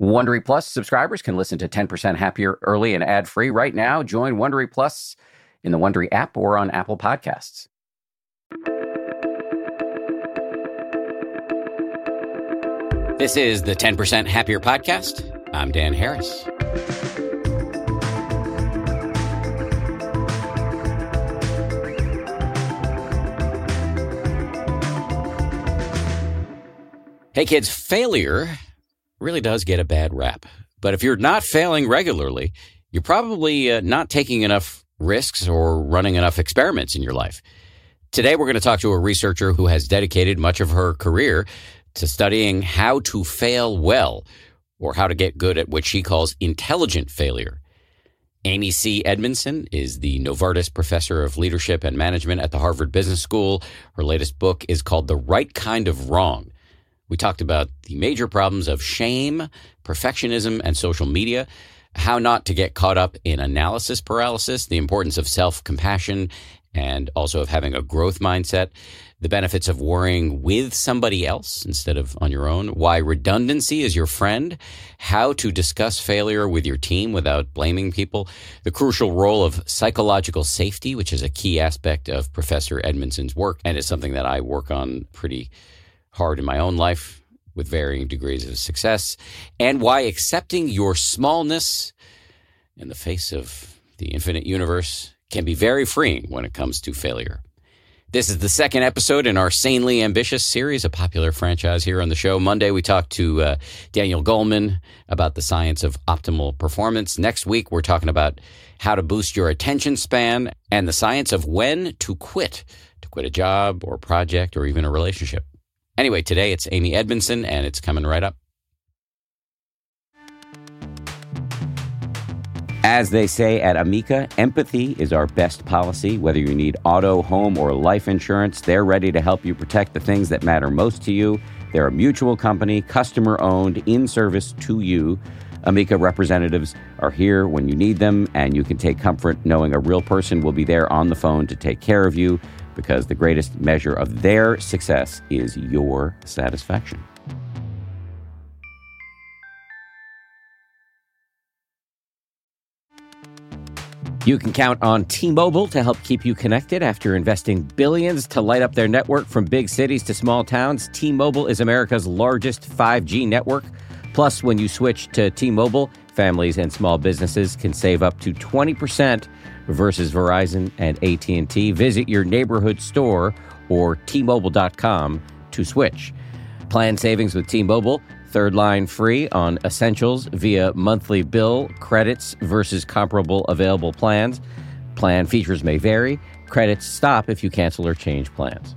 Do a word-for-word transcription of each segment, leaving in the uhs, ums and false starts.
Wondery Plus subscribers can listen to ten percent Happier early and ad-free right now. Join Wondery Plus in the Wondery app or on Apple Podcasts. This is the ten percent Happier podcast. I'm Dan Harris. Hey kids, failure really does get a bad rap. But if you're not failing regularly, you're probably uh, not taking enough risks or running enough experiments in your life. Today, we're going to talk to a researcher who has dedicated much of her career to studying how to fail well, or how to get good at what she calls intelligent failure. Amy C. Edmondson is the Novartis Professor of Leadership and Management at the Harvard Business School. Her latest book is called The Right Kind of Wrong. We talked about the major problems of shame, perfectionism, and social media, how not to get caught up in analysis paralysis, the importance of self-compassion, and also of having a growth mindset, the benefits of worrying with somebody else instead of on your own, why redundancy is your friend, how to discuss failure with your team without blaming people, the crucial role of psychological safety, which is a key aspect of Professor Edmondson's work, and is something that I work on pretty hard in my own life with varying degrees of success, and why accepting your smallness in the face of the infinite universe can be very freeing when it comes to failure. This is the second episode in our Sanely Ambitious series, a popular franchise here on the show. Monday, we talked to uh, Daniel Goleman about the science of optimal performance. Next week, we're talking about how to boost your attention span and the science of when to quit, to quit a job or project or even a relationship. Anyway, today it's Amy Edmondson, and it's coming right up. As they say at Amica, empathy is our best policy. Whether you need auto, home, or life insurance, they're ready to help you protect the things that matter most to you. They're a mutual company, customer-owned, in service to you. Amica representatives are here when you need them, and you can take comfort knowing a real person will be there on the phone to take care of you, because the greatest measure of their success is your satisfaction. You can count on T-Mobile to help keep you connected after investing billions to light up their network from big cities to small towns. T-Mobile is America's largest five G network. Plus, when you switch to T-Mobile, families and small businesses can save up to twenty percent versus Verizon and A T and T. Visit your neighborhood store or T Mobile dot com to switch. Plan savings with T-Mobile. Third line free on essentials via monthly bill credits versus comparable available plans. Plan features may vary. Credits stop if you cancel or change plans.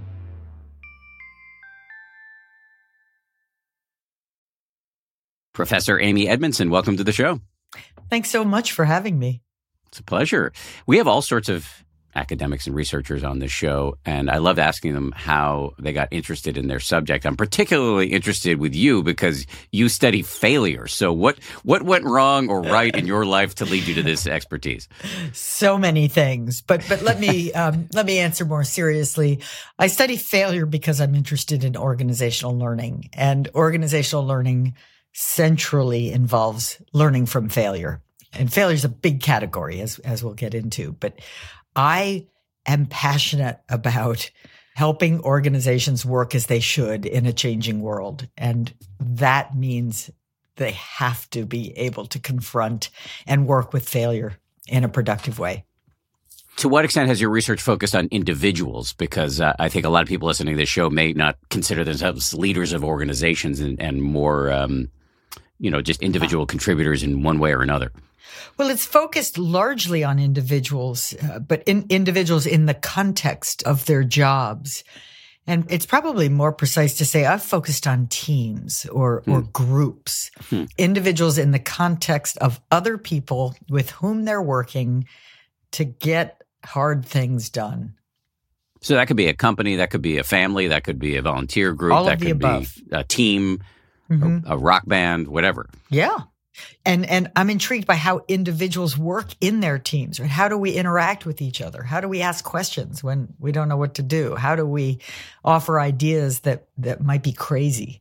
Professor Amy Edmondson, welcome to the show. Thanks so much for having me. It's a pleasure. We have all sorts of academics and researchers on this show, and I love asking them how they got interested in their subject. I'm particularly interested with you because you study failure. So what what went wrong or right in your life to lead you to this expertise? So many things, but but let me um, let me answer more seriously. I study failure because I'm interested in organizational learning, and organizational learning centrally involves learning from failure. And failure is a big category, as as we'll get into. But I am passionate about helping organizations work as they should in a changing world. And that means they have to be able to confront and work with failure in a productive way. To what extent has your research focused on individuals? Because uh, I think a lot of people listening to this show may not consider themselves leaders of organizations and, and more, um, you know, just individual contributors in one way or another. Well, it's focused largely on individuals, uh, but in individuals in the context of their jobs. And it's probably more precise to say I've focused on teams or, hmm. or groups, hmm. individuals in the context of other people with whom they're working to get hard things done. So that could be a company, that could be a family, that could be a volunteer group, All that of the could above. be a team, mm-hmm. a, a rock band, whatever. Yeah. And and I'm intrigued by how individuals work in their teams, right? How do we interact with each other? How do we ask questions when we don't know what to do? How do we offer ideas that, that might be crazy?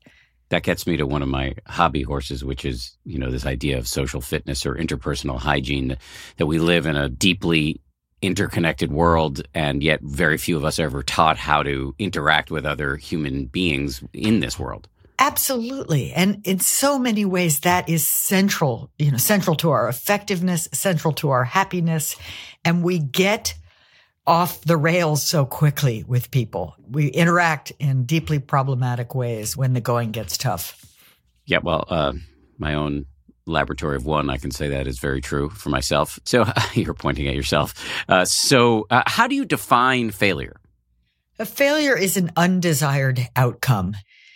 That gets me to one of my hobby horses, which is, you know, this idea of social fitness or interpersonal hygiene, that, that we live in a deeply interconnected world, and yet very few of us are ever taught how to interact with other human beings in this world. Absolutely. And in so many ways, that is central, you know, central to our effectiveness, central to our happiness. And we get off the rails so quickly with people. We interact in deeply problematic ways when the going gets tough. Yeah, well, uh, my own laboratory of one, I can say that is very true for myself. So you're pointing at yourself. Uh, so uh, how do you define failure? A failure is an undesired outcome,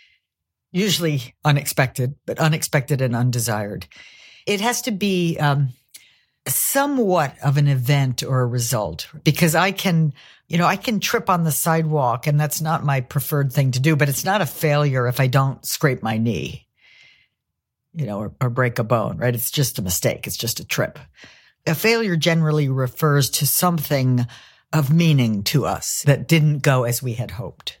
usually unexpected, but unexpected and undesired. It has to be um, somewhat of an event or a result, because I can, you know, I can trip on the sidewalk, and that's not my preferred thing to do, but it's not a failure if I don't scrape my knee, you know, or, or break a bone, right? It's just a mistake. It's just a trip. A failure generally refers to something of meaning to us that didn't go as we had hoped.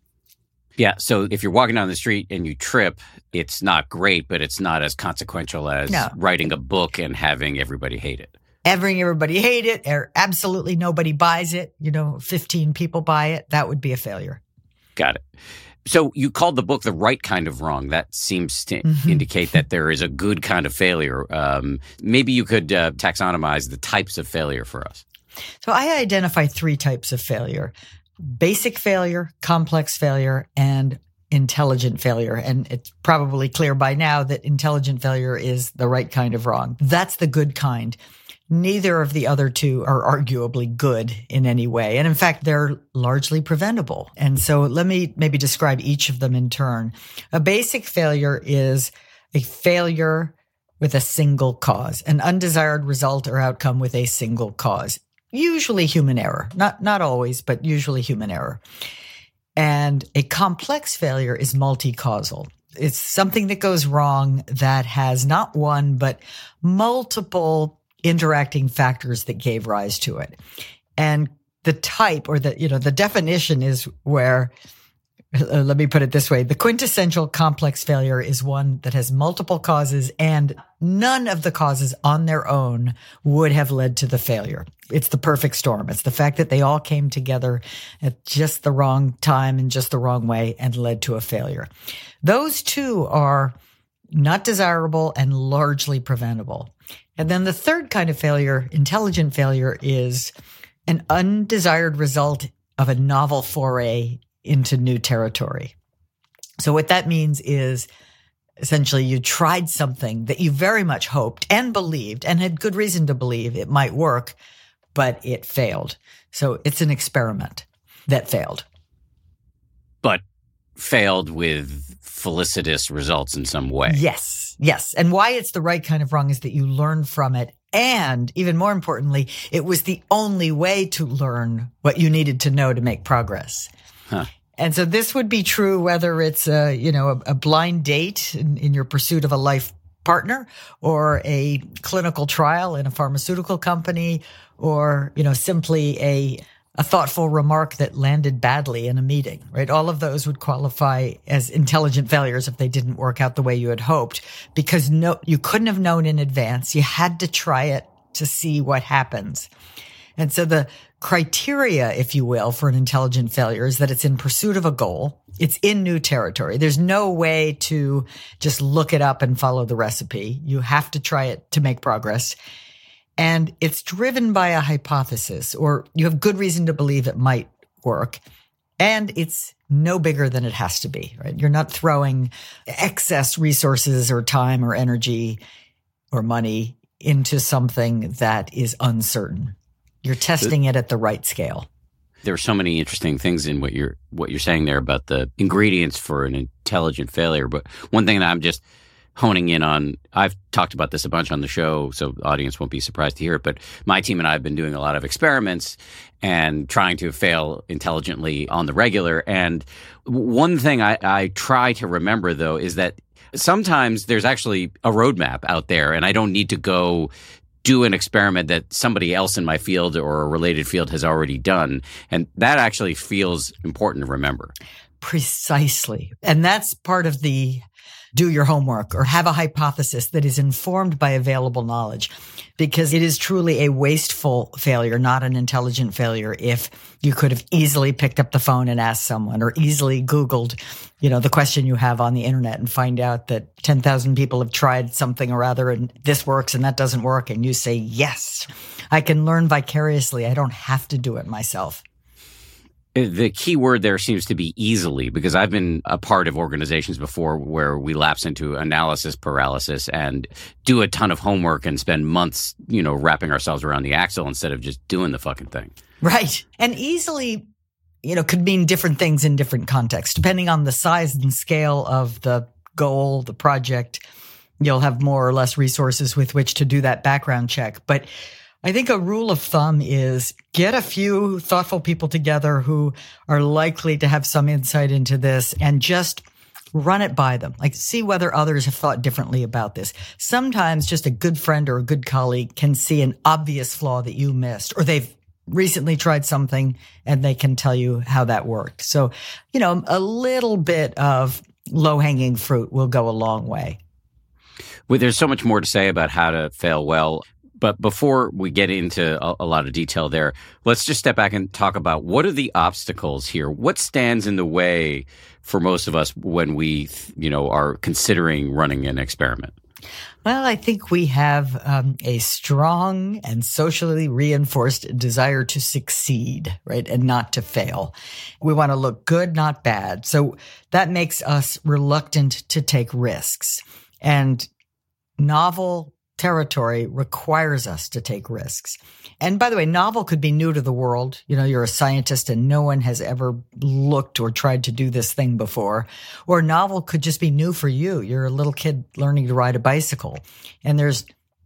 Yeah. So if you're walking down the street and you trip, it's not great, but it's not as consequential as No. writing a book and having everybody hate it. Having everybody hate it, or absolutely nobody buys it, you know, fifteen people buy it, that would be a failure. Got it. So you called the book The Right Kind of Wrong. That seems to Mm-hmm. indicate that there is a good kind of failure. Um, maybe you could uh, taxonomize the types of failure for us. So I identify three types of failure: basic failure, complex failure, and intelligent failure. And it's probably clear by now that intelligent failure is the right kind of wrong. That's the good kind. Neither of the other two are arguably good in any way. And in fact, they're largely preventable. And so let me maybe describe each of them in turn. A basic failure is a failure with a single cause, an undesired result or outcome with a single cause. Usually human error, not, not always, but usually human error. And a complex failure is multi-causal. It's something that goes wrong that has not one, but multiple interacting factors that gave rise to it. And the type, or the, you know, the definition is where, uh, let me put it this way. The quintessential complex failure is one that has multiple causes, and none of the causes on their own would have led to the failure. It's the perfect storm. It's the fact that they all came together at just the wrong time and just the wrong way and led to a failure. Those two are not desirable and largely preventable. And then the third kind of failure, intelligent failure, is an undesired result of a novel foray into new territory. So what that means is essentially you tried something that you very much hoped and believed and had good reason to believe it might work, but it failed. So it's an experiment that failed. But failed with felicitous results in some way. Yes, yes. And why it's the right kind of wrong is that you learn from it. And even more importantly, it was the only way to learn what you needed to know to make progress. Huh. And so this would be true whether it's a, you know, a, a blind date in, in your pursuit of a life partner, or a clinical trial in a pharmaceutical company, or, you know, simply a a thoughtful remark that landed badly in a meeting, right? All of those would qualify as intelligent failures if they didn't work out the way you had hoped, because no, you couldn't have known in advance. You had to try it to see what happens. And so the criteria, if you will, for an intelligent failure is that it's in pursuit of a goal. It's in new territory. There's no way to just look it up and follow the recipe. You have to try it to make progress. And it's driven by a hypothesis, or you have good reason to believe it might work. And it's no bigger than it has to be, right? You're not throwing excess resources or time or energy or money into something that is uncertain. You're testing it at the right scale. There are so many interesting things in what you're what you're saying there about the ingredients for an intelligent failure. But one thing that I'm just honing in on, I've talked about this a bunch on the show, so the audience won't be surprised to hear it, but my team and I have been doing a lot of experiments and trying to fail intelligently on the regular. And one thing I, I try to remember, though, is that sometimes there's actually a roadmap out there, and I don't need to go do an experiment that somebody else in my field or a related field has already done. And that actually feels important to remember. Precisely. And that's part of the do your homework or have a hypothesis that is informed by available knowledge, because it is truly a wasteful failure, not an intelligent failure. If you could have easily picked up the phone and asked someone, or easily Googled, you know, the question you have on the internet and find out that ten thousand people have tried something or other and this works and that doesn't work. And you say, yes, I can learn vicariously. I don't have to do it myself. The key word there seems to be easily, because I've been a part of organizations before where we lapse into analysis paralysis and do a ton of homework and spend months, you know, wrapping ourselves around the axle instead of just doing the fucking thing. Right. And easily, you know, could mean different things in different contexts. Depending on the size and scale of the goal, the project, you'll have more or less resources with which to do that background check. But I think a rule of thumb is get a few thoughtful people together who are likely to have some insight into this and just run it by them. Like, see whether others have thought differently about this. Sometimes just a good friend or a good colleague can see an obvious flaw that you missed, or they've recently tried something and they can tell you how that worked. So, you know, a little bit of low-hanging fruit will go a long way. Well, there's so much more to say about how to fail well. But before we get into a, a lot of detail there, let's just step back and talk about what are the obstacles here? What stands in the way for most of us when we, you know, are considering running an experiment? Well, I think we have um, a strong and socially reinforced desire to succeed, right, and not to fail. We want to look good, not bad. So that makes us reluctant to take risks. And novel territory requires us to take risks. And by the way, novel could be new to the world. You know, you're a scientist and no one has ever looked or tried to do this thing before. Or novel could just be new for you. You're a little kid learning to ride a bicycle, and there's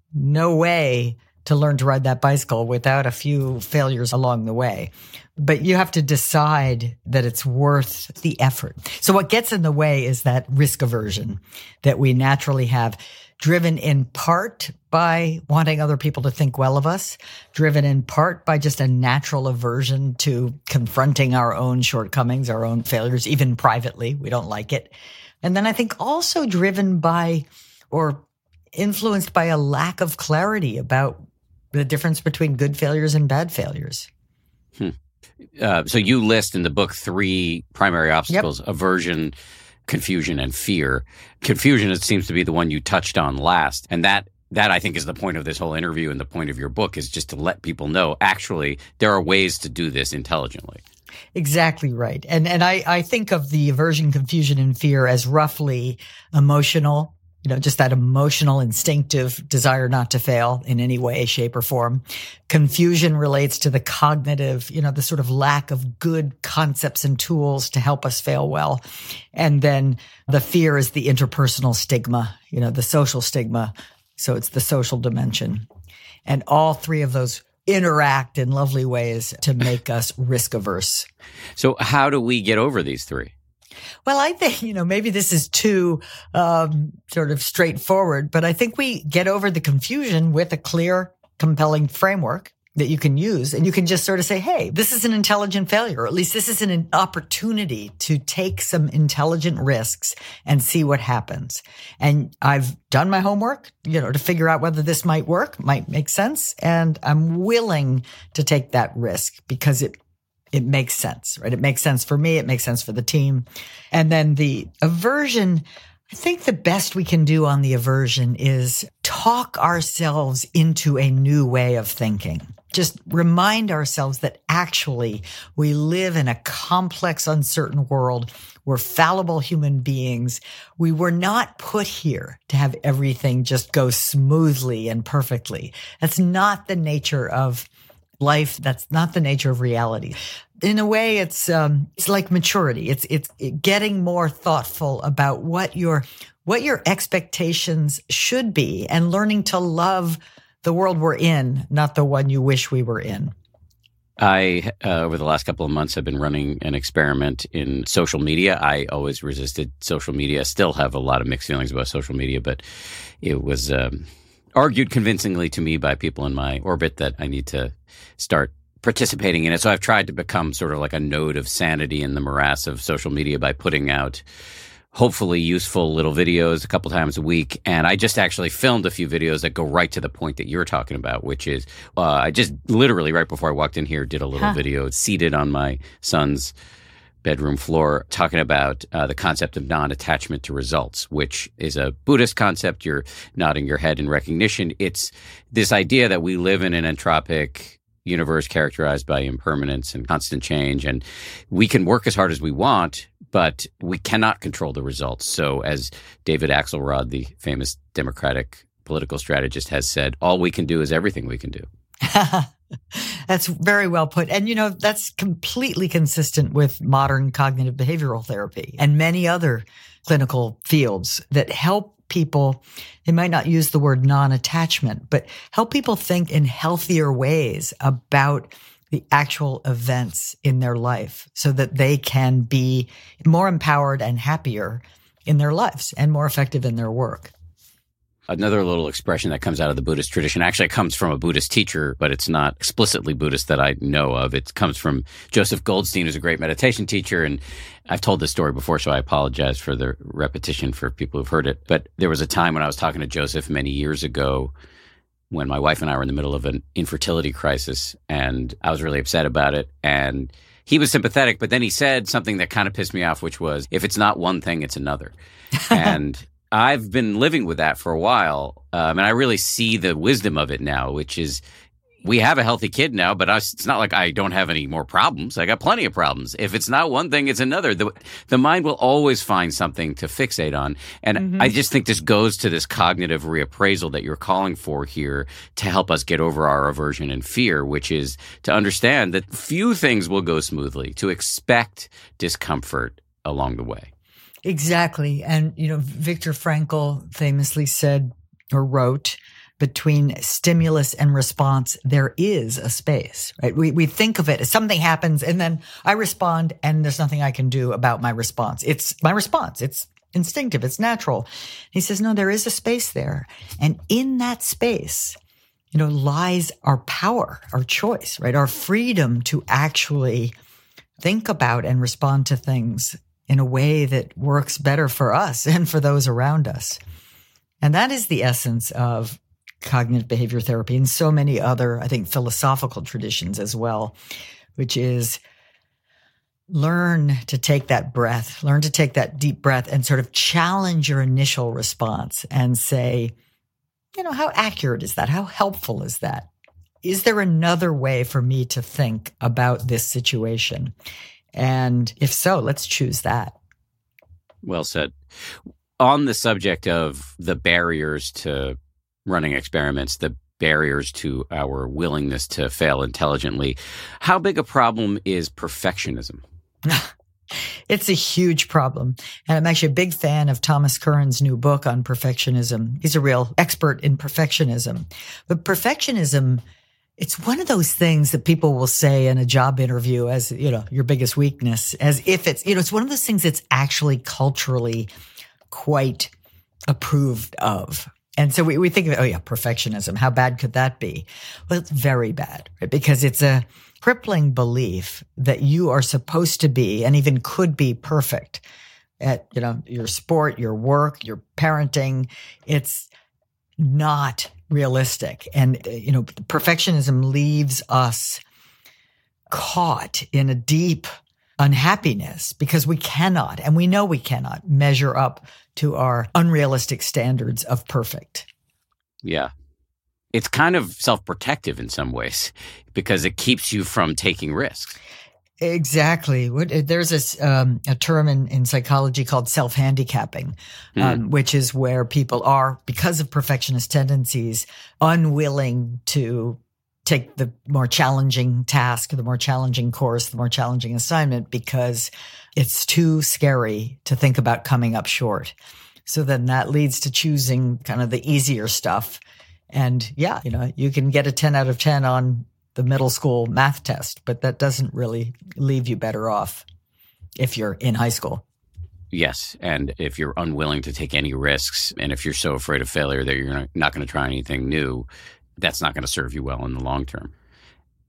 no way to learn to ride that bicycle without a few failures along the way. But you have to decide that it's worth the effort. So what gets in the way is that risk aversion that we naturally have, driven in part by wanting other people to think well of us, driven in part by just a natural aversion to confronting our own shortcomings, our own failures, even privately. We don't like it. And then I think also driven by or influenced by a lack of clarity about the difference between good failures and bad failures. Hmm. Uh, so you list in the book three primary obstacles: yep. Aversion, confusion, and fear. Confusion, it seems to be the one you touched on last. And that, that I think is the point of this whole interview and the point of your book, is just to let people know, actually, there are ways to do this intelligently. Exactly right. And and I, I think of the aversion, confusion, and fear as roughly emotional, you know, just that emotional, instinctive desire not to fail in any way, shape, or form. Confusion relates to the cognitive, you know, the sort of lack of good concepts and tools to help us fail well. And then the fear is the interpersonal stigma, you know, the social stigma. So it's the social dimension. And all three of those interact in lovely ways to make us risk averse. So how do we get over these three? Well, I think, you know, maybe this is too um, sort of straightforward, but I think we get over the confusion with a clear, compelling framework that you can use. And you can just sort of say, hey, this is an intelligent failure, or at least this is an opportunity to take some intelligent risks and see what happens. And I've done my homework, you know, to figure out whether this might work, might make sense. And I'm willing to take that risk because it It makes sense, right? It makes sense for me. It makes sense for the team. And then the aversion, I think the best we can do on the aversion is talk ourselves into a new way of thinking. Just remind ourselves that actually we live in a complex, uncertain world. We're fallible human beings. We were not put here to have everything just go smoothly and perfectly. That's not the nature of life. That's not the nature of reality. In a way, it's um, it's like maturity. It's it's getting more thoughtful about what your what your expectations should be, and learning to love the world we're in, not the one you wish we were in. I, uh, over the last couple of months, have been running an experiment in social media. I always resisted social media. Still have a lot of mixed feelings about social media, but it was um, argued convincingly to me by people in my orbit that I need to start participating in it. So I've tried to become sort of like a node of sanity in the morass of social media by putting out hopefully useful little videos a couple times a week. And I just actually filmed a few videos that go right to the point that you're talking about, which is uh, I just literally right before I walked in here did a little huh. video seated on my son's bedroom floor talking about uh, the concept of non-attachment to results, which is a Buddhist concept. You're nodding your head in recognition. It's this idea that we live in an entropic universe characterized by impermanence and constant change, and we can work as hard as we want, but we cannot control the results. So as David Axelrod, the famous Democratic political strategist, has said, all we can do is everything we can do. That's very well put. And, you know, that's completely consistent with modern cognitive behavioral therapy and many other clinical fields that help people. They might not use the word non-attachment, but help people think in healthier ways about the actual events in their life so that they can be more empowered and happier in their lives and more effective in their work. Another little expression that comes out of the Buddhist tradition actually comes from a Buddhist teacher, but it's not explicitly Buddhist that I know of. It comes from Joseph Goldstein, who's a great meditation teacher. And I've told this story before, so I apologize for the repetition for people who've heard it. But there was a time when I was talking to Joseph many years ago when my wife and I were in the middle of an infertility crisis, and I was really upset about it. And he was sympathetic, but then he said something that kind of pissed me off, which was, if it's not one thing, it's another. And I've been living with that for a while, um, and I really see the wisdom of it now, which is we have a healthy kid now, but I, it's not like I don't have any more problems. I got plenty of problems. If it's not one thing, it's another. The, the mind will always find something to fixate on. And mm-hmm. I just think this goes to this cognitive reappraisal that you're calling for here to help us get over our aversion and fear, which is to understand that few things will go smoothly, to expect discomfort along the way. Exactly. And, you know, Viktor Frankl famously said or wrote, between stimulus and response, there is a space, right? We we think of it as something happens and then I respond and there's nothing I can do about my response. It's my response. It's instinctive. It's natural. He says, no, there is a space there. And in that space, you know, lies our power, our choice, right? Our freedom to actually think about and respond to things in a way that works better for us and for those around us. And that is the essence of cognitive behavior therapy and so many other, I think, philosophical traditions as well, which is learn to take that breath, learn to take that deep breath and sort of challenge your initial response and say, you know, how accurate is that? How helpful is that? Is there another way for me to think about this situation? And if so, let's choose that. Well said. On the subject of the barriers to running experiments, the barriers to our willingness to fail intelligently, how big a problem is perfectionism? It's a huge problem. And I'm actually a big fan of Thomas Curran's new book on perfectionism. He's a real expert in perfectionism. But perfectionism, it's one of those things that people will say in a job interview as, you know, your biggest weakness, as if it's, you know, it's one of those things that's actually culturally quite approved of. And so we, we think of, oh yeah, perfectionism. How bad could that be? Well, it's very bad, right? Because it's a crippling belief that you are supposed to be and even could be perfect at, you know, your sport, your work, your parenting. It's not realistic. And, you know, perfectionism leaves us caught in a deep unhappiness because we cannot, and we know we cannot, measure up to our unrealistic standards of perfect. Yeah. It's kind of self-protective in some ways because it keeps you from taking risks. Exactly. There's this, um, a term in, in psychology called self-handicapping, um, mm. which is where people are, because of perfectionist tendencies, unwilling to take the more challenging task, the more challenging course, the more challenging assignment, because it's too scary to think about coming up short. So then that leads to choosing kind of the easier stuff. And yeah, you know, you can get a ten out of ten on the middle school math test, but that doesn't really leave you better off if you're in high school. Yes. And if you're unwilling to take any risks, and if you're so afraid of failure that you're not going to try anything new, that's not going to serve you well in the long term.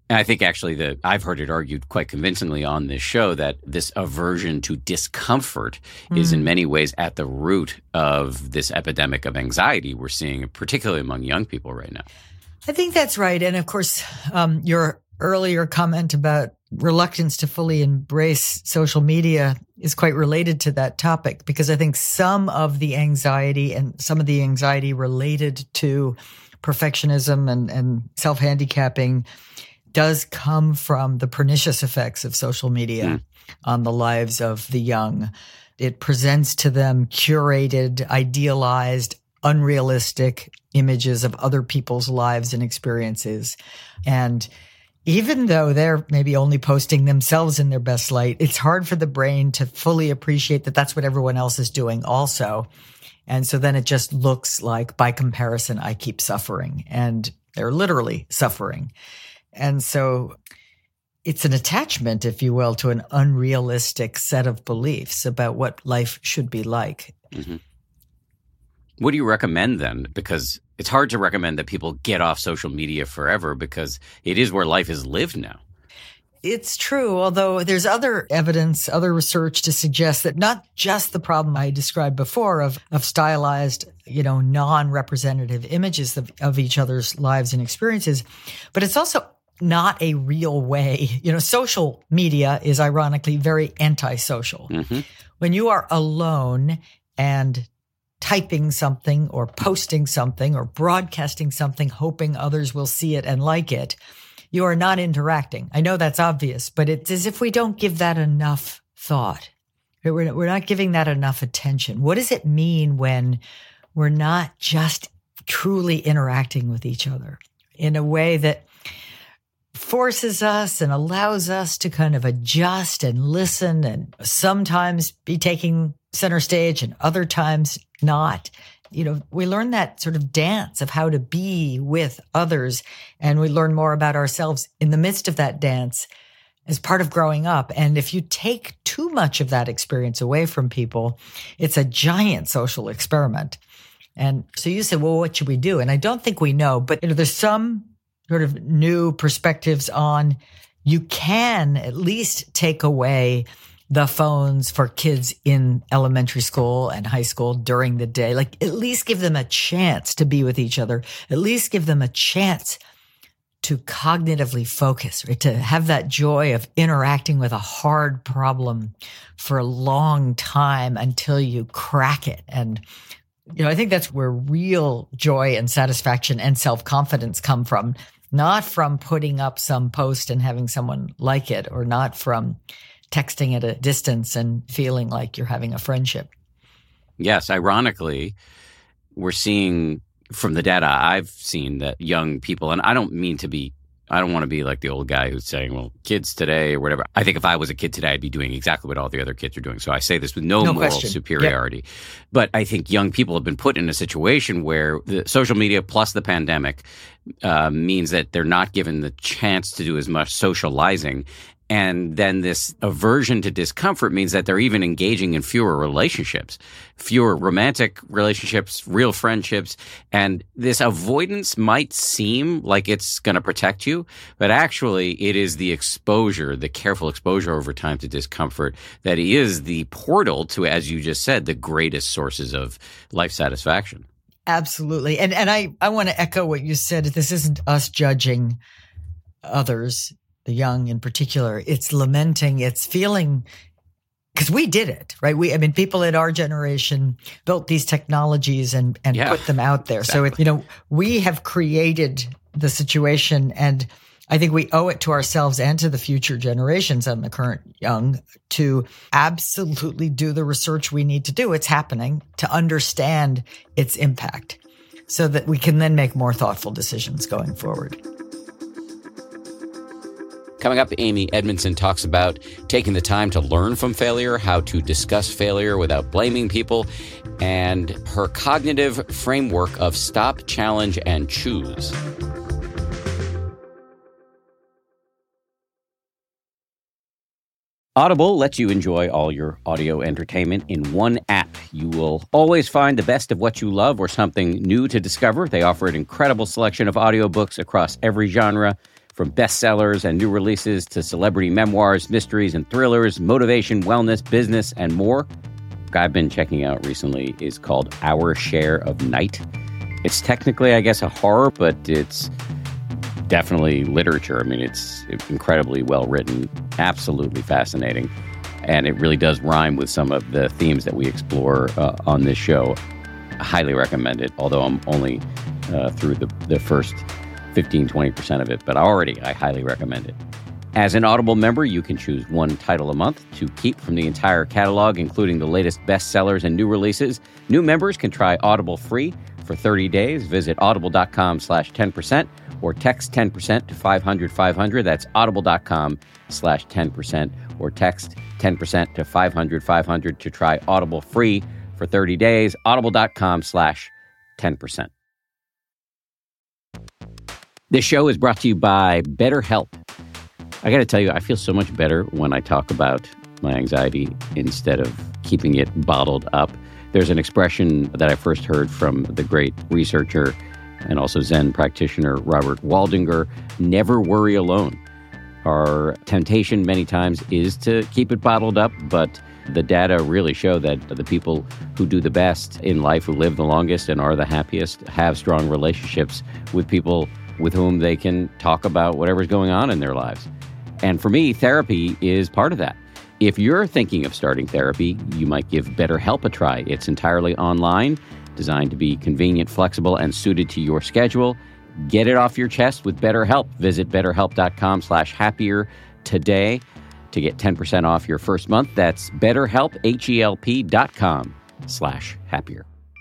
And I think actually that I've heard it argued quite convincingly on this show that this aversion to discomfort mm. is in many ways at the root of this epidemic of anxiety we're seeing, particularly among young people right now. I think that's right. And of course, um, your earlier comment about reluctance to fully embrace social media is quite related to that topic, because I think some of the anxiety and some of the anxiety related to perfectionism and, and self-handicapping does come from the pernicious effects of social media mm. on the lives of the young. It presents to them curated, idealized, unrealistic images of other people's lives and experiences. And even though they're maybe only posting themselves in their best light, it's hard for the brain to fully appreciate that that's what everyone else is doing also. And so then it just looks like, by comparison, I keep suffering. And they're literally suffering. And so it's an attachment, if you will, to an unrealistic set of beliefs about what life should be like. Mm-hmm. What do you recommend then? Because it's hard to recommend that people get off social media forever, because it is where life is lived now. It's true, although there's other evidence, other research to suggest that not just the problem I described before of, of stylized, you know, non-representative images of, of each other's lives and experiences, but it's also not a real way. You know, social media is ironically very antisocial. Mm-hmm. When you are alone and typing something or posting something or broadcasting something, hoping others will see it and like it, you are not interacting. I know that's obvious, but it's as if we don't give that enough thought. We're, we're not giving that enough attention. What does it mean when we're not just truly interacting with each other in a way that forces us and allows us to kind of adjust and listen and sometimes be taking center stage and other times not? You know, we learn that sort of dance of how to be with others, and we learn more about ourselves in the midst of that dance as part of growing up. And if you take too much of that experience away from people, it's a giant social experiment. And so you said, well, what should we do? And I don't think we know, but you know, there's some sort of new perspectives on you can at least take away the phones for kids in elementary school and high school during the day. Like, at least give them a chance to be with each other. At least give them a chance to cognitively focus, right? To have that joy of interacting with a hard problem for a long time until you crack it. And, you know, I think that's where real joy and satisfaction and self-confidence come from, not from putting up some post and having someone like it, or not from texting at a distance and feeling like you're having a friendship. Yes, ironically, we're seeing from the data I've seen that young people, and I don't mean to be, I don't want to be like the old guy who's saying, well, kids today or whatever. I think if I was a kid today, I'd be doing exactly what all the other kids are doing. So I say this with no, no moral question. superiority. Yep. But I think young people have been put in a situation where the social media plus the pandemic uh, means that they're not given the chance to do as much socializing. And then this aversion to discomfort means that they're even engaging in fewer relationships, fewer romantic relationships, real friendships. And this avoidance might seem like it's going to protect you, but actually it is the exposure, the careful exposure over time to discomfort that is the portal to, as you just said, the greatest sources of life satisfaction. Absolutely. And and I, I want to echo what you said. This isn't us judging others, the young in particular. It's lamenting, it's feeling, because we did it, right? We, I mean, people in our generation built these technologies and, and yeah, put them out there. Exactly. So, it, you know, we have created the situation, and I think we owe it to ourselves and to the future generations and the current young to absolutely do the research we need to do. It's happening, to understand its impact so that we can then make more thoughtful decisions going forward. Coming up, Amy Edmondson talks about taking the time to learn from failure, how to discuss failure without blaming people, and her cognitive framework of stop, challenge, and choose. Audible lets you enjoy all your audio entertainment in one app. You will always find the best of what you love or something new to discover. They offer an incredible selection of audiobooks across every genre, From bestsellers and new releases to celebrity memoirs, mysteries and thrillers, motivation, wellness, business, and more. The book I've been checking out recently is called Our Share of Night. It's technically, I guess, a horror, but it's definitely literature. I mean, it's incredibly well written, absolutely fascinating. And it really does rhyme with some of the themes that we explore uh, on this show. I highly recommend it, although I'm only uh, through the, the first fifteen, twenty percent of it. But already, I highly recommend it. As an Audible member, you can choose one title a month to keep from the entire catalog, including the latest bestsellers and new releases. New members can try Audible free for thirty days. Visit audible.com slash 10% or text ten percent to five hundred five hundred. That's audible.com slash 10% or text ten percent to five hundred five hundred to try Audible free for thirty days. Audible.com slash 10%. This show is brought to you by BetterHelp. I got to tell you, I feel so much better when I talk about my anxiety instead of keeping it bottled up. There's an expression that I first heard from the great researcher and also Zen practitioner Robert Waldinger: never worry alone. Our temptation many times is to keep it bottled up, but the data really show that the people who do the best in life, who live the longest and are the happiest, have strong relationships with people with whom they can talk about whatever's going on in their lives. And for me, therapy is part of that. If you're thinking of starting therapy, you might give BetterHelp a try. It's entirely online, designed to be convenient, flexible, and suited to your schedule. Get it off your chest with BetterHelp. Visit betterhelp.com slash happier today to get ten percent off your first month. That's betterhelp, H-E-L-P dot com slash happier.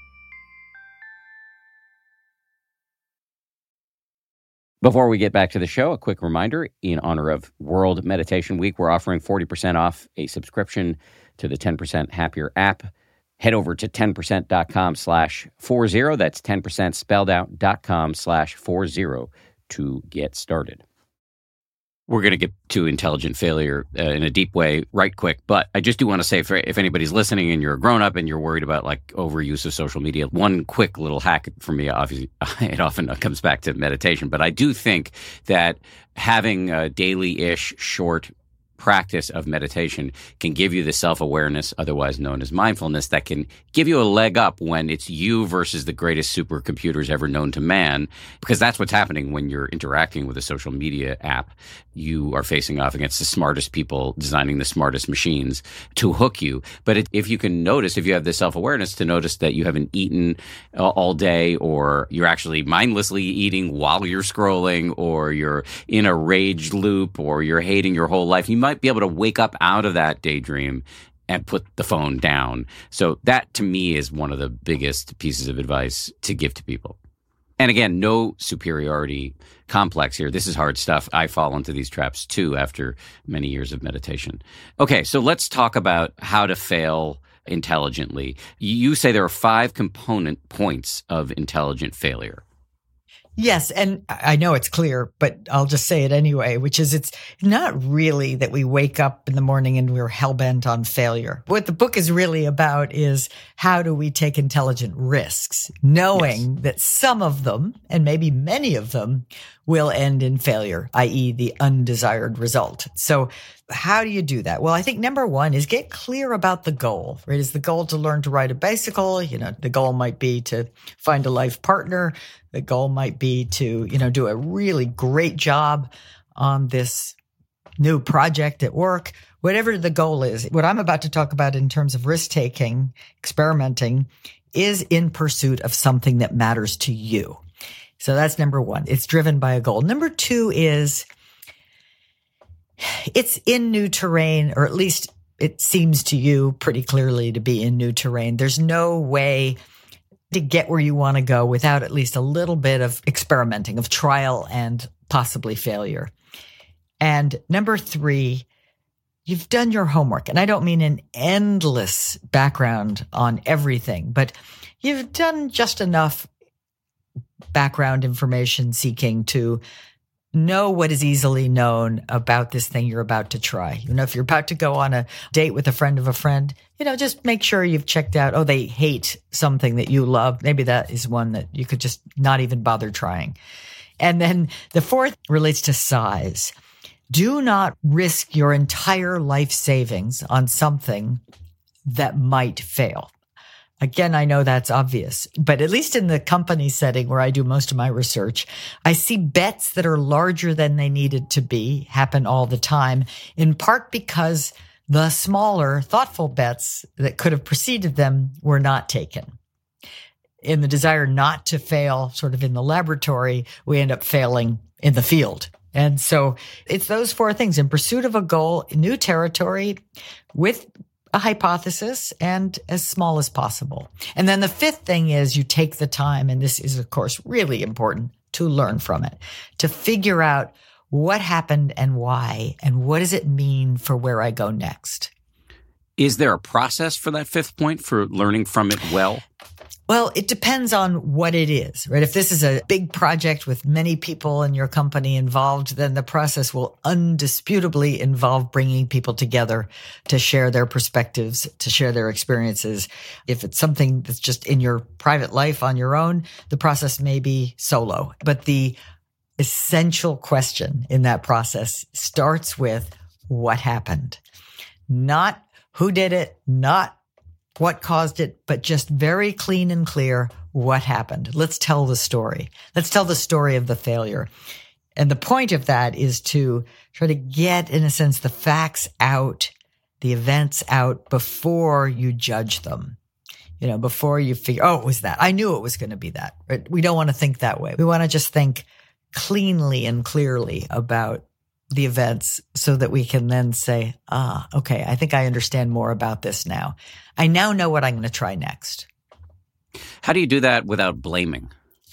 Before we get back to the show, a quick reminder: in honor of World Meditation Week, we're offering forty percent off a subscription to the ten percent Happier app. Head over to ten percent dot com slash forty. That's ten percent spelled out dot com slash forty to get started. We're going to get to intelligent failure uh, in a deep way right quick, but I just do want to say, for, if anybody's listening and you're a grown-up and you're worried about like overuse of social media, one quick little hack for me, obviously, it often comes back to meditation, but I do think that having a daily-ish short practice of meditation can give you the self-awareness, otherwise known as mindfulness, that can give you a leg up when it's you versus the greatest supercomputers ever known to man, because that's what's happening when you're interacting with a social media app. You are facing off against the smartest people designing the smartest machines to hook you. But it, if you can notice, if you have the self-awareness to notice that you haven't eaten uh, all day, or you're actually mindlessly eating while you're scrolling, or you're in a rage loop, or you're hating your whole life, you might be able to wake up out of that daydream and put the phone down. So that, to me, is one of the biggest pieces of advice to give to people. And again, no superiority complex here. This is hard stuff. I fall into these traps too after many years of meditation. Okay, so let's talk about how to fail intelligently. You say there are five component points of intelligent failure. Yes, and I know it's clear, but I'll just say it anyway, which is it's not really that we wake up in the morning and we're hell-bent on failure. What the book is really about is how do we take intelligent risks, knowing yes. that some of them, and maybe many of them, will end in failure, that is the undesired result. So how do you do that? Well, I think number one is get clear about the goal, right? Is the goal to learn to ride a bicycle? You know, the goal might be to find a life partner. The goal might be to, you know, do a really great job on this new project at work. Whatever the goal is, what I'm about to talk about in terms of risk-taking, experimenting, is in pursuit of something that matters to you. So that's number one. It's driven by a goal. Number two is it's in new terrain, or at least it seems to you pretty clearly to be in new terrain. There's no way to get where you want to go without at least a little bit of experimenting, of trial and possibly failure. And number three, you've done your homework. And I don't mean an endless background on everything, but you've done just enough background information seeking to know what is easily known about this thing you're about to try. You know, if you're about to go on a date with a friend of a friend, you know, just make sure you've checked out, oh, they hate something that you love. Maybe that is one that you could just not even bother trying. And then the fourth relates to size. Do not risk your entire life savings on something that might fail. Again, I know that's obvious, but at least in the company setting where I do most of my research, I see bets that are larger than they needed to be happen all the time, in part because the smaller, thoughtful bets that could have preceded them were not taken. In the desire not to fail sort of in the laboratory, we end up failing in the field. And so it's those four things: in pursuit of a goal, new territory, with a hypothesis, and as small as possible. And then the fifth thing is you take the time, and this is, of course, really important, to learn from it, to figure out what happened and why, and what does it mean for where I go next. Is there a process for that fifth point, for learning from it well? Well, it depends on what it is, right? If this is a big project with many people in your company involved, then the process will undisputably involve bringing people together to share their perspectives, to share their experiences. If it's something that's just in your private life on your own, the process may be solo. But the essential question in that process starts with what happened, not who did it, not what caused it, but just very clean and clear what happened. Let's tell the story. Let's tell the story of the failure. And the point of that is to try to get, in a sense, the facts out, the events out before you judge them. You know, before you figure, oh, it was that. I knew it was going to be that. Right? We don't want to think that way. We want to just think cleanly and clearly about the events so that we can then say, ah, okay, I think I understand more about this now. I now know what I'm going to try next. How do you do that without blaming?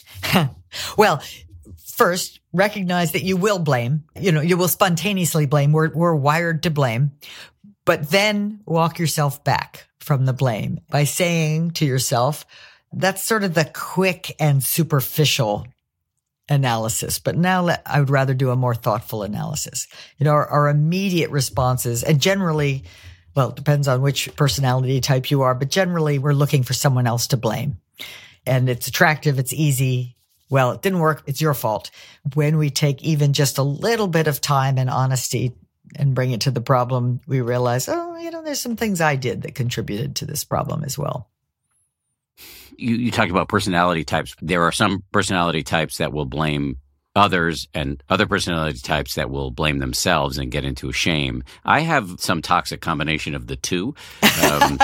Well, first, recognize that you will blame. You know, you will spontaneously blame. We're, we're wired to blame. But then walk yourself back from the blame by saying to yourself, that's sort of the quick and superficial analysis. But now let, I would rather do a more thoughtful analysis. You know, our, our immediate responses, and generally, well, it depends on which personality type you are, but generally we're looking for someone else to blame. And it's attractive, it's easy. Well, it didn't work, it's your fault. When we take even just a little bit of time and honesty and bring it to the problem, we realize, oh, you know, there's some things I did that contributed to this problem as well. You, you talked about personality types. There are some personality types that will blame others and other personality types that will blame themselves and get into a shame. I have some toxic combination of the two. Um,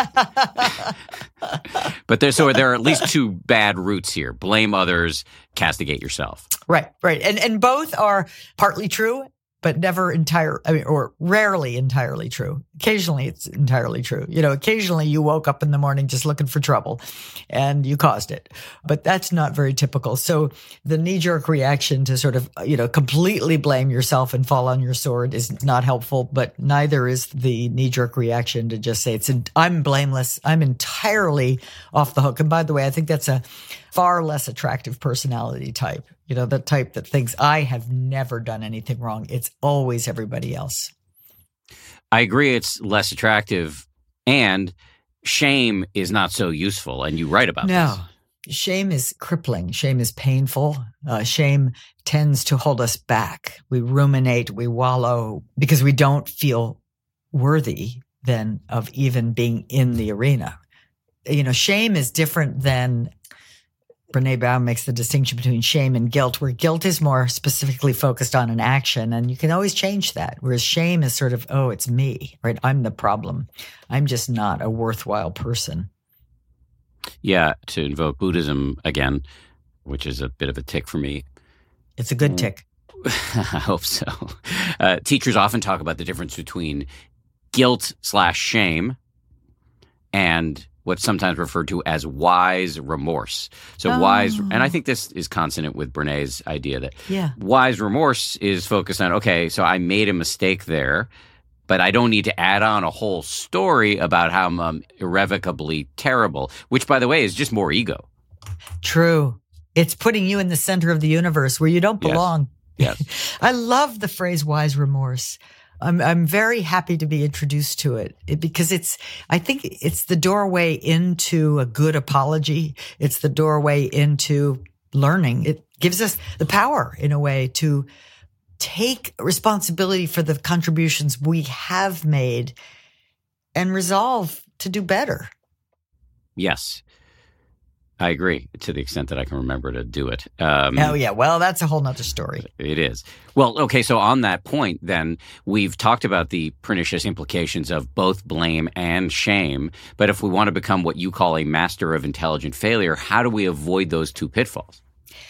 but there, so there are at least two bad roots here. Blame others, castigate yourself. Right, right. And, and both are partly true, but never entire, I mean, or rarely entirely true. Occasionally it's entirely true. You know, occasionally you woke up in the morning just looking for trouble and you caused it, but that's not very typical. So the knee-jerk reaction to sort of, you know, completely blame yourself and fall on your sword is not helpful, but neither is the knee-jerk reaction to just say, it's, I'm blameless. I'm entirely off the hook. And by the way, I think that's a far less attractive personality type. You know, the type that thinks, I have never done anything wrong. It's always everybody else. I agree it's less attractive, and shame is not so useful, and you write about no. this. Shame is crippling. Shame is painful. Uh, shame tends to hold us back. We ruminate, we wallow, because we don't feel worthy then of even being in the arena. You know, shame is different than, Brené Brown makes the distinction between shame and guilt, where guilt is more specifically focused on an action, and you can always change that. Whereas shame is sort of, oh, it's me, right? I'm the problem. I'm just not a worthwhile person. Yeah, to invoke Buddhism again, which is a bit of a tick for me. It's a good tick. I hope so. Uh, teachers often talk about the difference between guilt slash shame and what's sometimes referred to as wise remorse. So oh. wise, and I think this is consonant with Brené's idea that yeah. wise remorse is focused on, okay, so I made a mistake there, but I don't need to add on a whole story about how I'm um, irrevocably terrible, which, by the way, is just more ego. True. It's putting you in the center of the universe where you don't belong. Yes. yes. I love the phrase wise remorse. I'm I'm very happy to be introduced to it, it because it's, I think it's the doorway into a good apology. It's the doorway into learning. It gives us the power, in a way, to take responsibility for the contributions we have made and resolve to do better. Yes, I agree, to the extent that I can remember to do it. Um, oh, yeah. Well, that's a whole nother story. It is. Well, okay, so on that point, then, we've talked about the pernicious implications of both blame and shame. But if we want to become what you call a master of intelligent failure, how do we avoid those two pitfalls?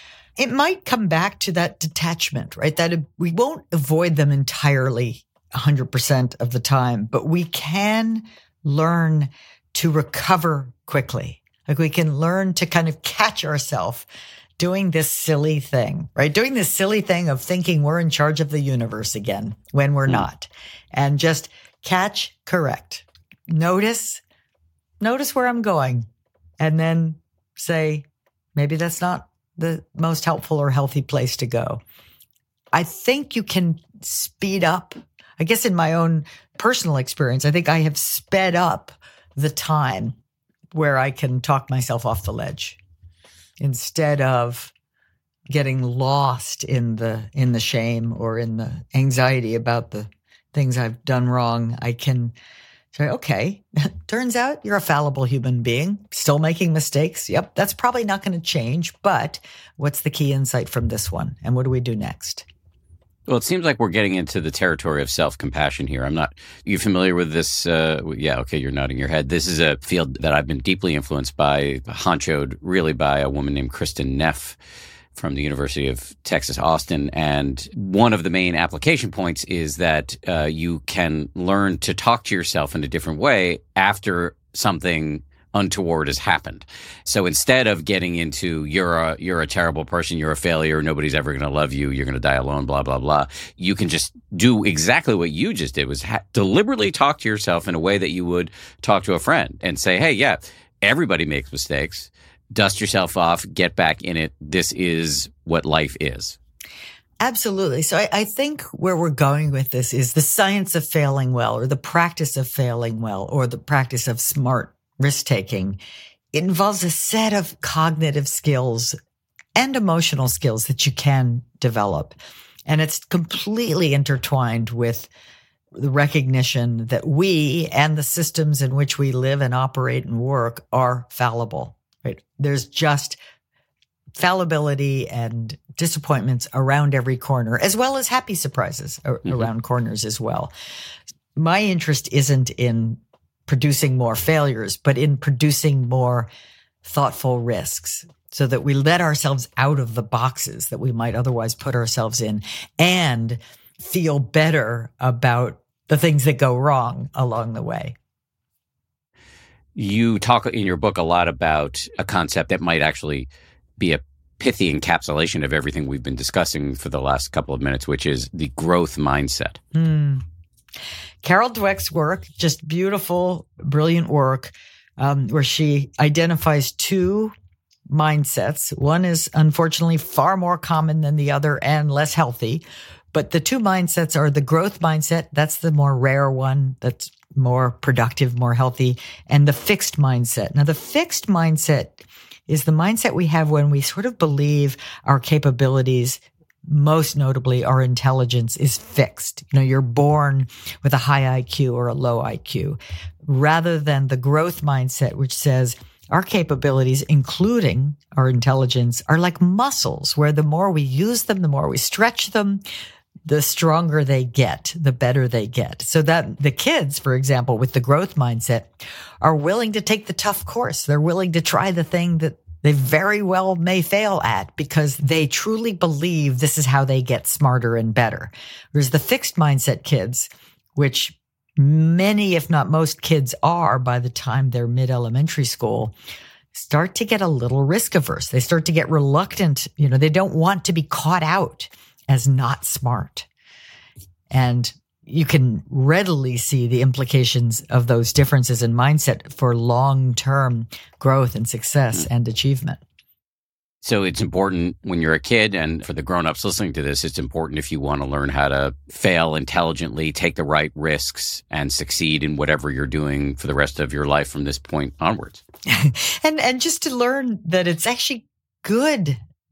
It might come back to that detachment, right? That we won't avoid them entirely one hundred percent of the time, but we can learn to recover quickly. Like we can learn to kind of catch ourselves doing this silly thing, right? Doing this silly thing of thinking we're in charge of the universe again when we're mm. not. And just catch, correct. Notice, notice where I'm going. And then say, maybe that's not the most helpful or healthy place to go. I think you can speed up. I guess in my own personal experience, I think I have sped up the time where I can talk myself off the ledge instead of getting lost in the in the shame or in the anxiety about the things I've done wrong. I can say, okay, turns out you're a fallible human being, still making mistakes. Yep, that's probably not going to change, but what's the key insight from this one? And what do we do next? Well, it seems like we're getting into the territory of self-compassion here. I'm not, you familiar with this? Uh, yeah, okay, you're nodding your head. This is a field that I've been deeply influenced by, honchoed really by a woman named Kristin Neff from the University of Texas, Austin. And one of the main application points is that uh, you can learn to talk to yourself in a different way after something untoward has happened. So instead of getting into you're a you're a terrible person, you're a failure, nobody's ever going to love you, you're going to die alone, blah blah blah, you can just do exactly what you just did, was ha- deliberately talk to yourself in a way that you would talk to a friend and say, hey, yeah, everybody makes mistakes. Dust yourself off, get back in it. This is what life is. Absolutely. So I, I think where we're going with this is the science of failing well, or the practice of failing well, or the practice of smart risk-taking. It involves a set of cognitive skills and emotional skills that you can develop. And it's completely intertwined with the recognition that we and the systems in which we live and operate and work are fallible, right? There's just fallibility and disappointments around every corner, as well as happy surprises mm-hmm. around corners as well. My interest isn't in producing more failures, but in producing more thoughtful risks so that we let ourselves out of the boxes that we might otherwise put ourselves in and feel better about the things that go wrong along the way. You talk in your book a lot about a concept that might actually be a pithy encapsulation of everything we've been discussing for the last couple of minutes, which is the growth mindset. Hmm. Carol Dweck's work, just beautiful, brilliant work, um, where she identifies two mindsets. One is unfortunately far more common than the other and less healthy. But the two mindsets are the growth mindset. That's the more rare one. That's more productive, more healthy. And the fixed mindset. Now, the fixed mindset is the mindset we have when we sort of believe our capabilities, most notably our intelligence, is fixed. You know, you're born with a high I Q or a low I Q, rather than the growth mindset, which says our capabilities, including our intelligence, are like muscles, where the more we use them, the more we stretch them, the stronger they get, the better they get. So that the kids, for example, with the growth mindset, are willing to take the tough course. They're willing to try the thing that they very well may fail at because they truly believe this is how they get smarter and better. Whereas the fixed mindset kids, which many, if not most kids are by the time they're mid-elementary school, start to get a little risk averse. They start to get reluctant. You know, they don't want to be caught out as not smart. And you can readily see the implications of those differences in mindset for long-term growth and success and achievement. So it's important when you're a kid, and for the grown-ups listening to this, it's important if you want to learn how to fail intelligently, take the right risks, and succeed in whatever you're doing for the rest of your life from this point onwards. and and just to learn that it's actually good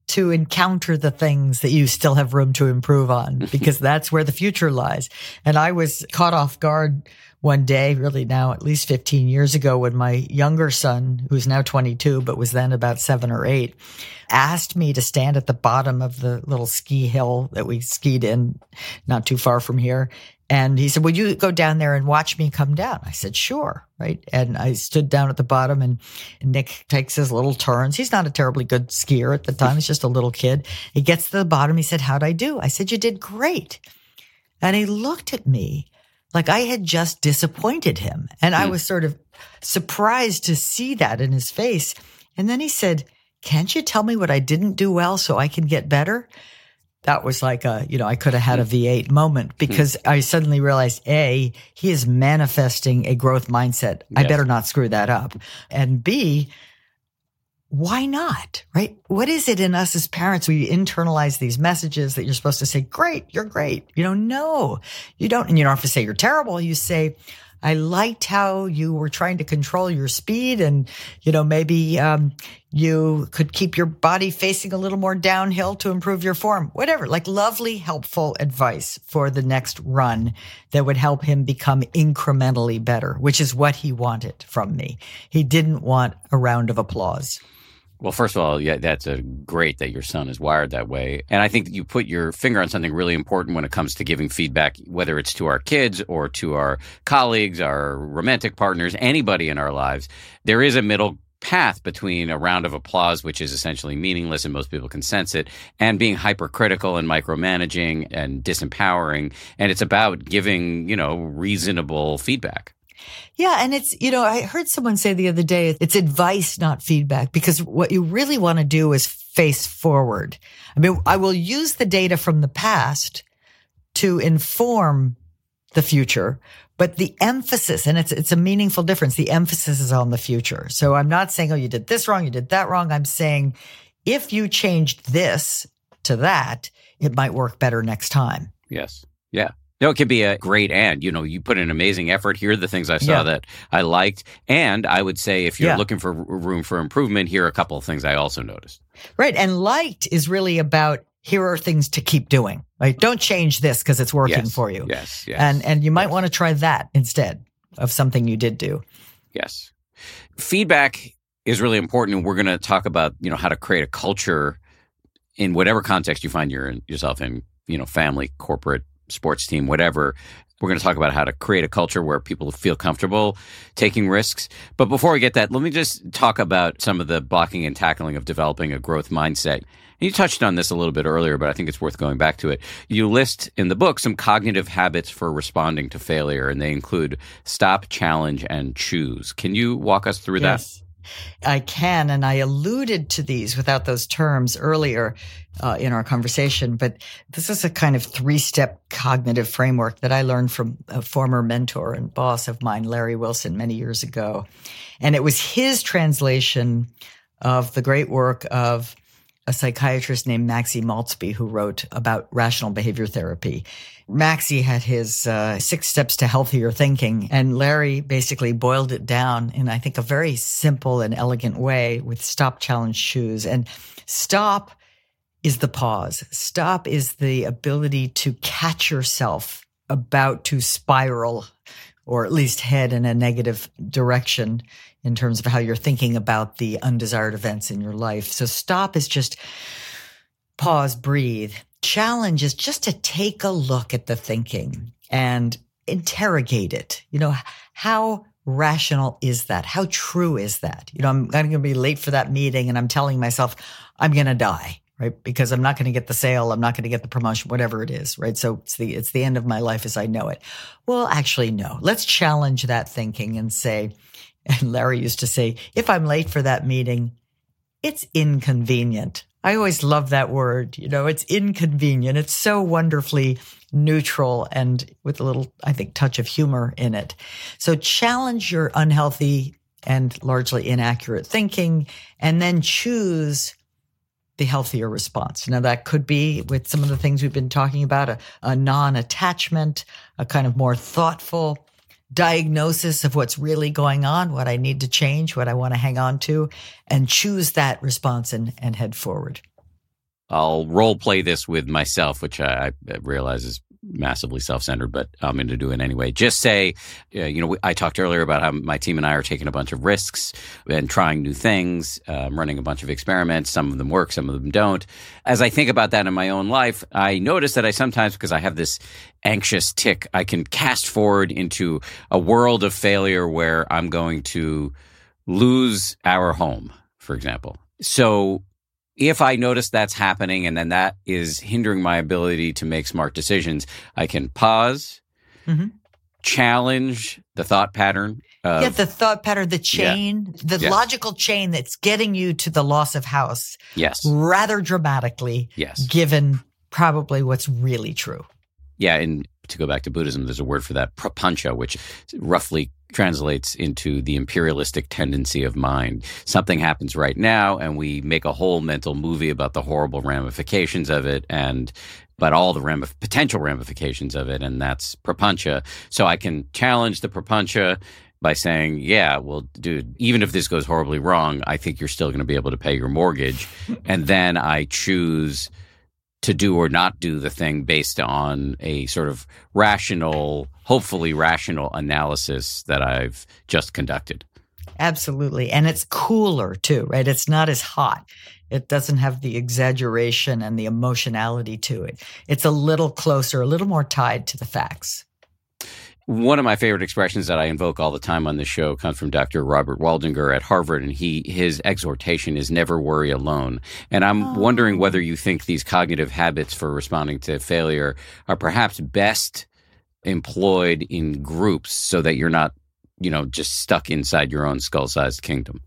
to encounter the things that you still have room to improve on, because that's where the future lies. And I was caught off guard one day, really now at least fifteen years ago, when my younger son, who's now twenty-two, but was then about seven or eight, asked me to stand at the bottom of the little ski hill that we skied in not too far from here. And he said, will you go down there and watch me come down? I said, sure. Right. And I stood down at the bottom, and Nick takes his little turns. He's not a terribly good skier at the time. He's just a little kid. He gets to the bottom. He said, how'd I do? I said, you did great. And he looked at me like I had just disappointed him. And I was sort of surprised to see that in his face. And then he said, can't you tell me what I didn't do well so I can get better? That was like a, you know, I could have had a V eight moment, because I suddenly realized, A, he is manifesting a growth mindset. I Yes. better not screw that up. And B, why not, right? What is it in us as parents? We internalize these messages that you're supposed to say, great, you're great. You know, no, you don't. And you don't have to say you're terrible. You say, I liked how you were trying to control your speed, and, you know, maybe um, you could keep your body facing a little more downhill to improve your form, whatever, like lovely, helpful advice for the next run that would help him become incrementally better, which is what he wanted from me. He didn't want a round of applause. Well, first of all, yeah, that's a great that your son is wired that way. And I think that you put your finger on something really important when it comes to giving feedback, whether it's to our kids or to our colleagues, our romantic partners, anybody in our lives. There is a middle path between a round of applause, which is essentially meaningless and most people can sense it, and being hypercritical and micromanaging and disempowering. And it's about giving, you know, reasonable feedback. Yeah. And it's, you know, I heard someone say the other day, it's advice, not feedback, because what you really want to do is face forward. I mean, I will use the data from the past to inform the future, but the emphasis, and it's, it's a meaningful difference. The emphasis is on the future. So I'm not saying, oh, you did this wrong, you did that wrong. I'm saying if you changed this to that, it might work better next time. Yes. Yeah. No, it could be a great and, you know, you put in amazing effort. Here are the things I saw Yeah. that I liked. And I would say if you're Yeah. looking for r- room for improvement, here are a couple of things I also noticed. Right. And liked is really about, here are things to keep doing, right? Don't change this because it's working Yes. for you. Yes. Yes. And, and you might Yes. want to try that instead of something you did do. Yes. Feedback is really important. And we're going to talk about, you know, how to create a culture in whatever context you find your, yourself in, you know, family, corporate, sports team, whatever. We're going to talk about how to create a culture where people feel comfortable taking risks. But before we get that, let me just talk about some of the blocking and tackling of developing a growth mindset. You touched on this a little bit earlier, but I think it's worth going back to it. You list in the book some cognitive habits for responding to failure, and they include stop, challenge, and choose. Can you walk us through that? Yes, I can. And I alluded to these without those terms earlier uh, in our conversation. But this is a kind of three-step cognitive framework that I learned from a former mentor and boss of mine, Larry Wilson, many years ago. And it was his translation of the great work of a psychiatrist named Maxie Maltzby, who wrote about rational behavior therapy. Maxie had his uh, six steps to healthier thinking, and Larry basically boiled it down in, I think, a very simple and elegant way with stop, challenge, choose. And stop is the pause. Stop is the ability to catch yourself about to spiral or at least head in a negative direction in terms of how you're thinking about the undesired events in your life. So stop is just pause, breathe. Challenge is just to take a look at the thinking and interrogate it. You know, how rational is that? How true is that? You know, I'm, I'm going to be late for that meeting and I'm telling myself I'm going to die, right? Because I'm not going to get the sale. I'm not going to get the promotion, whatever it is, right? So it's the, it's the end of my life as I know it. Well, actually, no. Let's challenge that thinking and say, and Larry used to say, if I'm late for that meeting, it's inconvenient. I always love that word. You know, it's inconvenient. It's so wonderfully neutral and with a little, I think, touch of humor in it. So challenge your unhealthy and largely inaccurate thinking, and then choose the healthier response. Now, that could be with some of the things we've been talking about, a, a non-attachment, a kind of more thoughtful diagnosis of what's really going on, what I need to change, what I want to hang on to, and choose that response and, and head forward. I'll role play this with myself, which I, I realize is massively self-centered, but I'm going to do it anyway. Just say, uh, you know, I talked earlier about how my team and I are taking a bunch of risks and trying new things, um, running a bunch of experiments. Some of them work, some of them don't. As I think about that in my own life, I notice that I sometimes, because I have this anxious tick, I can cast forward into a world of failure where I'm going to lose our home, for example. So if I notice that's happening and then that is hindering my ability to make smart decisions, I can pause, mm-hmm. challenge the thought pattern. Of, yeah, the thought pattern, the chain, yeah. the yes. logical chain that's getting you to the loss of house. Yes. Rather dramatically. Yes. Given probably what's really true. Yeah, and to go back to Buddhism, there's a word for that, prapancha, which roughly translates into the imperialistic tendency of mind. Something happens right now, and we make a whole mental movie about the horrible ramifications of it, and but all the ramif- potential ramifications of it, and that's prapancha. So I can challenge the prapancha by saying, yeah, well, dude, even if this goes horribly wrong, I think you're still going to be able to pay your mortgage. And then I choose to do or not do the thing based on a sort of rational, hopefully rational analysis that I've just conducted. Absolutely. And it's cooler too, right? It's not as hot. It doesn't have the exaggeration and the emotionality to it. It's a little closer, a little more tied to the facts. One of my favorite expressions that I invoke all the time on this show comes from Doctor Robert Waldinger at Harvard, and he his exhortation is never worry alone. And I'm oh. wondering whether you think these cognitive habits for responding to failure are perhaps best employed in groups so that you're not, you know, just stuck inside your own skull-sized kingdom.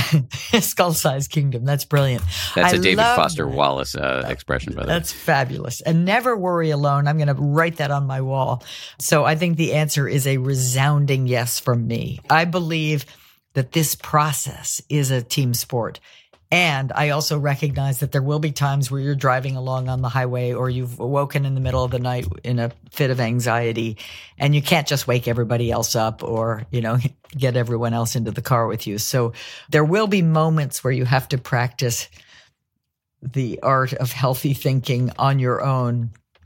Skull-sized kingdom. That's brilliant. That's I a David Foster that. Wallace uh, expression, by the way. That's fabulous. And never worry alone. I'm going to write that on my wall. So I think the answer is a resounding yes from me. I believe that this process is a team sport. And I also recognize that there will be times where you're driving along on the highway or you've awoken in the middle of the night in a fit of anxiety and you can't just wake everybody else up or, you know, get everyone else into the car with you. So there will be moments where you have to practice the art of healthy thinking on your own.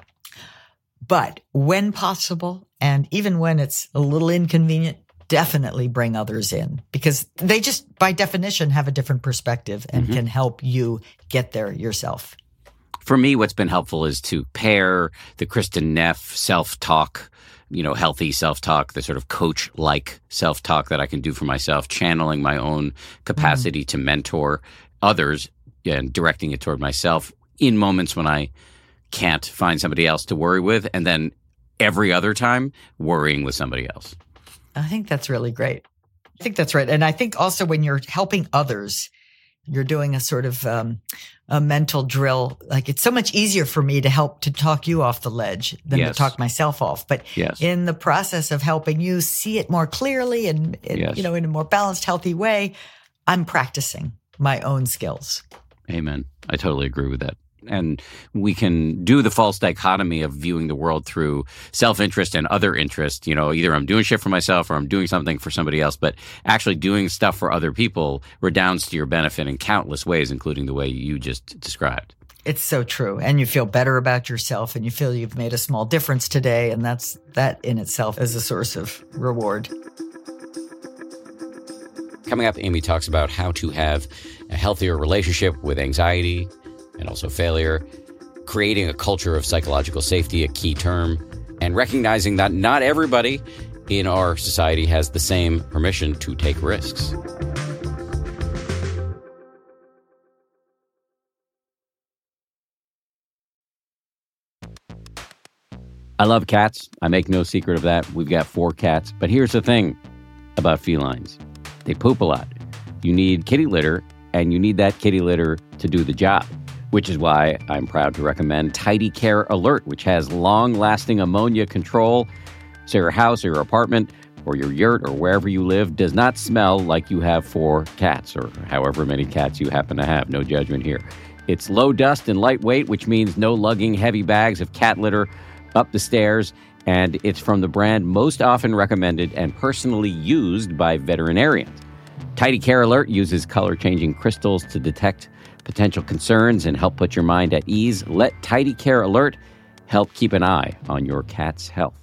But when possible, and even when it's a little inconvenient, definitely bring others in because they just, by definition, have a different perspective and mm-hmm. can help you get there yourself. For me, what's been helpful is to pair the Kristin Neff self-talk, you know, healthy self-talk, the sort of coach-like self-talk that I can do for myself, channeling my own capacity mm. to mentor others and directing it toward myself in moments when I can't find somebody else to worry with, and then every other time worrying with somebody else. I think that's really great. I think that's right. And I think also when you're helping others, you're doing a sort of um, a mental drill. Like it's so much easier for me to help to talk you off the ledge than yes. to talk myself off. But yes. in the process of helping you see it more clearly and, and yes. you know, in a more balanced, healthy way, I'm practicing my own skills. Amen. I totally agree with that. And we can do the false dichotomy of viewing the world through self-interest and other interest. You know, either I'm doing shit for myself or I'm doing something for somebody else. But actually doing stuff for other people redounds to your benefit in countless ways, including the way you just described. It's so true. And you feel better about yourself and you feel you've made a small difference today. And that's that in itself is a source of reward. Coming up, Amy talks about how to have a healthier relationship with anxiety and also failure, creating a culture of psychological safety, a key term, and recognizing that not everybody in our society has the same permission to take risks. I love cats. I make no secret of that. We've got four cats. But here's the thing about felines. They poop a lot. You need kitty litter, and you need that kitty litter to do the job. Which is why I'm proud to recommend Tidy Care Alert, which has long-lasting ammonia control, so your house or your apartment or your yurt or wherever you live does not smell like you have four cats or however many cats you happen to have. No judgment here. It's low dust and lightweight, which means no lugging heavy bags of cat litter up the stairs, and it's from the brand most often recommended and personally used by veterinarians. Tidy Care Alert uses color-changing crystals to detect potential concerns and help put your mind at ease, let Tidy Care Alert help keep an eye on your cat's health.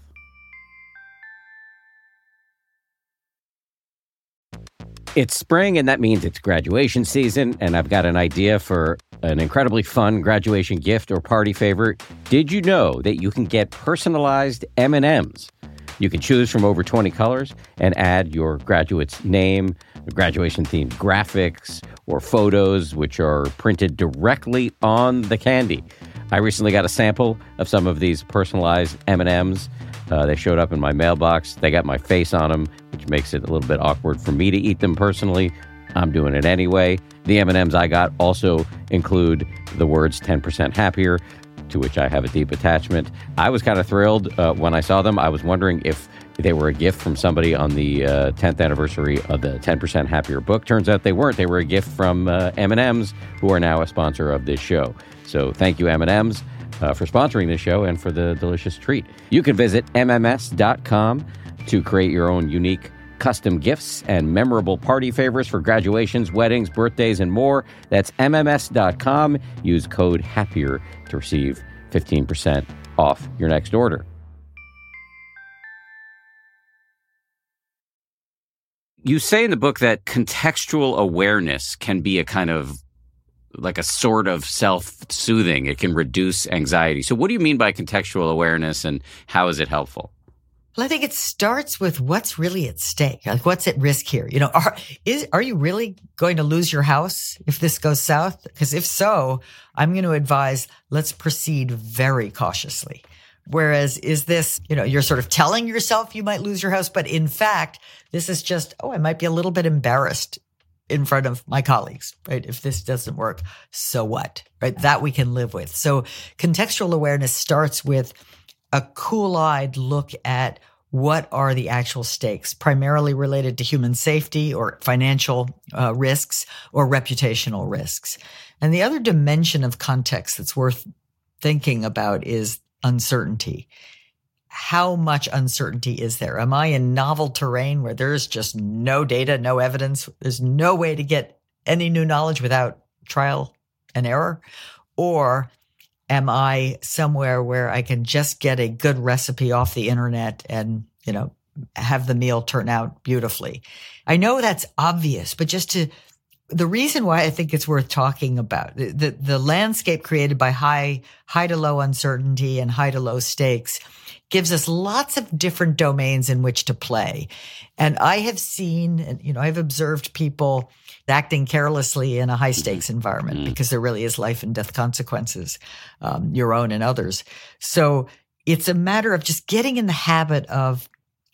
It's spring, and that means it's graduation season, and I've got an idea for an incredibly fun graduation gift or party favor. Did you know that you can get personalized M and M's? You can choose from over twenty colors and add your graduate's name, graduation-themed graphics, or photos, which are printed directly on the candy. I recently got a sample of some of these personalized M and M's. Uh, they showed up in my mailbox. They got my face on them, which makes it a little bit awkward for me to eat them personally. I'm doing it anyway. The M and M's I got also include the words ten percent happier, to which I have a deep attachment. I was kind of thrilled uh, when I saw them. I was wondering if they were a gift from somebody on the uh, tenth anniversary of the ten percent Happier book. Turns out they weren't. They were a gift from uh, M and M's, who are now a sponsor of this show. So thank you, M and M's. Uh, for sponsoring this show and for the delicious treat. You can visit M M S dot com to create your own unique custom gifts and memorable party favors for graduations, weddings, birthdays, and more. That's M M S dot com. Use code HAPPIER to receive fifteen percent off your next order. You say in the book that contextual awareness can be a kind of like a sort of self-soothing. It can reduce anxiety. So what do you mean by contextual awareness, and how is it helpful? Well, I think it starts with what's really at stake. Like, what's at risk here? You know, are, is, are you really going to lose your house if this goes south? Because if so, I'm going to advise, let's proceed very cautiously. Whereas, is this, you know, you're sort of telling yourself you might lose your house, but in fact, this is just, oh, I might be a little bit embarrassed in front of my colleagues, right? If this doesn't work, so what, right? That we can live with. So contextual awareness starts with a cool-eyed look at what are the actual stakes, primarily related to human safety or financial uh, risks or reputational risks. And the other dimension of context that's worth thinking about is uncertainty. How much uncertainty is there? Am I in novel terrain where there's just no data, no evidence? There's no way to get any new knowledge without trial and error? Or am I somewhere where I can just get a good recipe off the internet and, you know, have the meal turn out beautifully? I know that's obvious, but just to, the reason why I think it's worth talking about, the, the, the landscape created by high, high to low uncertainty and high to low stakes gives us lots of different domains in which to play. And I have seen, and you know, I've observed people acting carelessly in a high stakes environment mm-hmm. because there really is life and death consequences, um, your own and others. So it's a matter of just getting in the habit of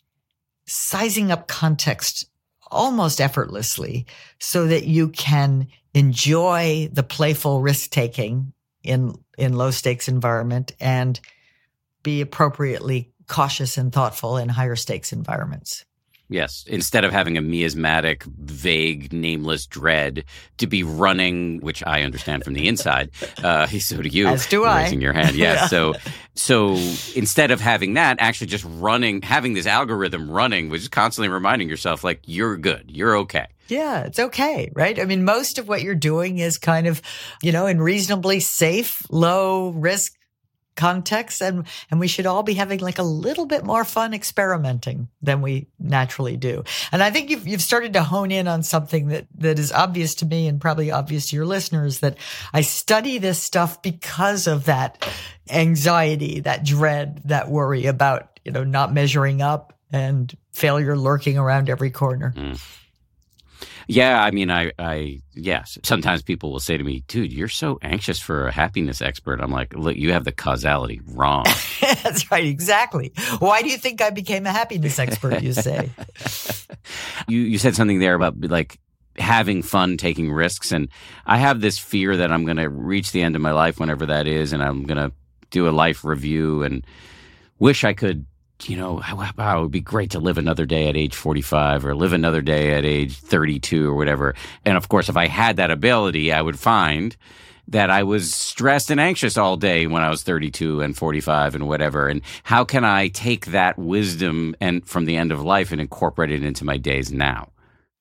sizing up context almost effortlessly so that you can enjoy the playful risk taking in, in low stakes environment and be appropriately cautious and thoughtful in higher stakes environments. Yes. Instead of having a miasmatic, vague, nameless dread to be running, which I understand from the inside. Uh, so do you. As do I. Raising your hand. Yes. Yeah. So, so instead of having that, actually just running, having this algorithm running, was just constantly reminding yourself, like, you're good. You're okay. Yeah, it's okay, right? I mean, most of what you're doing is kind of, you know, in reasonably safe, low risk context, and and we should all be having like a little bit more fun experimenting than we naturally do. And I think you've you've started to hone in on something that that is obvious to me and probably obvious to your listeners, that I study this stuff because of that anxiety, that dread, that worry about, you know, not measuring up and failure lurking around every corner. Mm. Yeah, I mean, I, I, yes. Sometimes people will say to me, dude, you're so anxious for a happiness expert. I'm like, look, you have the causality wrong. That's right, exactly. Why do you think I became a happiness expert, you say? you, you said something there about like having fun taking risks. And I have this fear that I'm going to reach the end of my life, whenever that is, and I'm going to do a life review and wish I could, you know, wow, it would be great to live another day at age forty-five or live another day at age thirty-two or whatever. And of course, if I had that ability, I would find that I was stressed and anxious all day when I was thirty-two and forty-five and whatever. And how can I take that wisdom and from the end of life and incorporate it into my days now?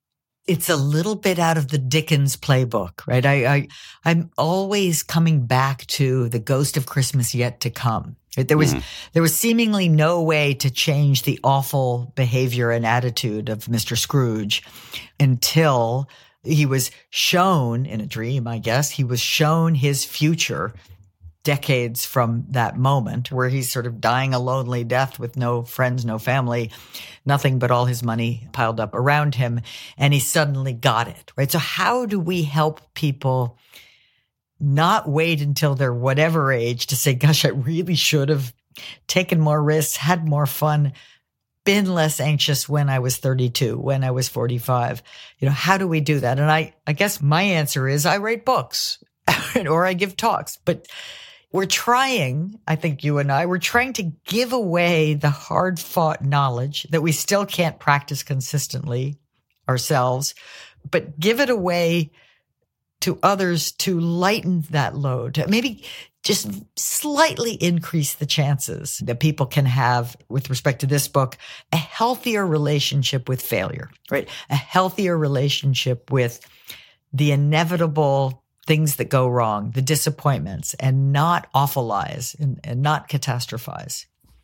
it's a little bit out of the Dickens playbook, right? I, I, I'm always coming back to the ghost of Christmas yet to come. There was, mm. there was seemingly no way to change the awful behavior and attitude of Mister Scrooge until he was shown in a dream, I guess, he was shown his future decades from that moment where he's sort of dying a lonely death with no friends, no family, nothing but all his money piled up around him. And he suddenly got it, right? So how do we help people not wait until they're whatever age to say, gosh, I really should have taken more risks, had more fun, been less anxious when I was thirty-two, when I was forty-five. You know, how do we do that? And I, I guess my answer is I write books or I give talks, but we're trying, I think you and I, we're trying to give away the hard fought knowledge that we still can't practice consistently ourselves, but give it away to others to lighten that load, maybe just slightly increase the chances that people can have, with respect to this book, a healthier relationship with failure, right? A healthier relationship with the inevitable things that go wrong, the disappointments, and not awfulize and, and not catastrophize.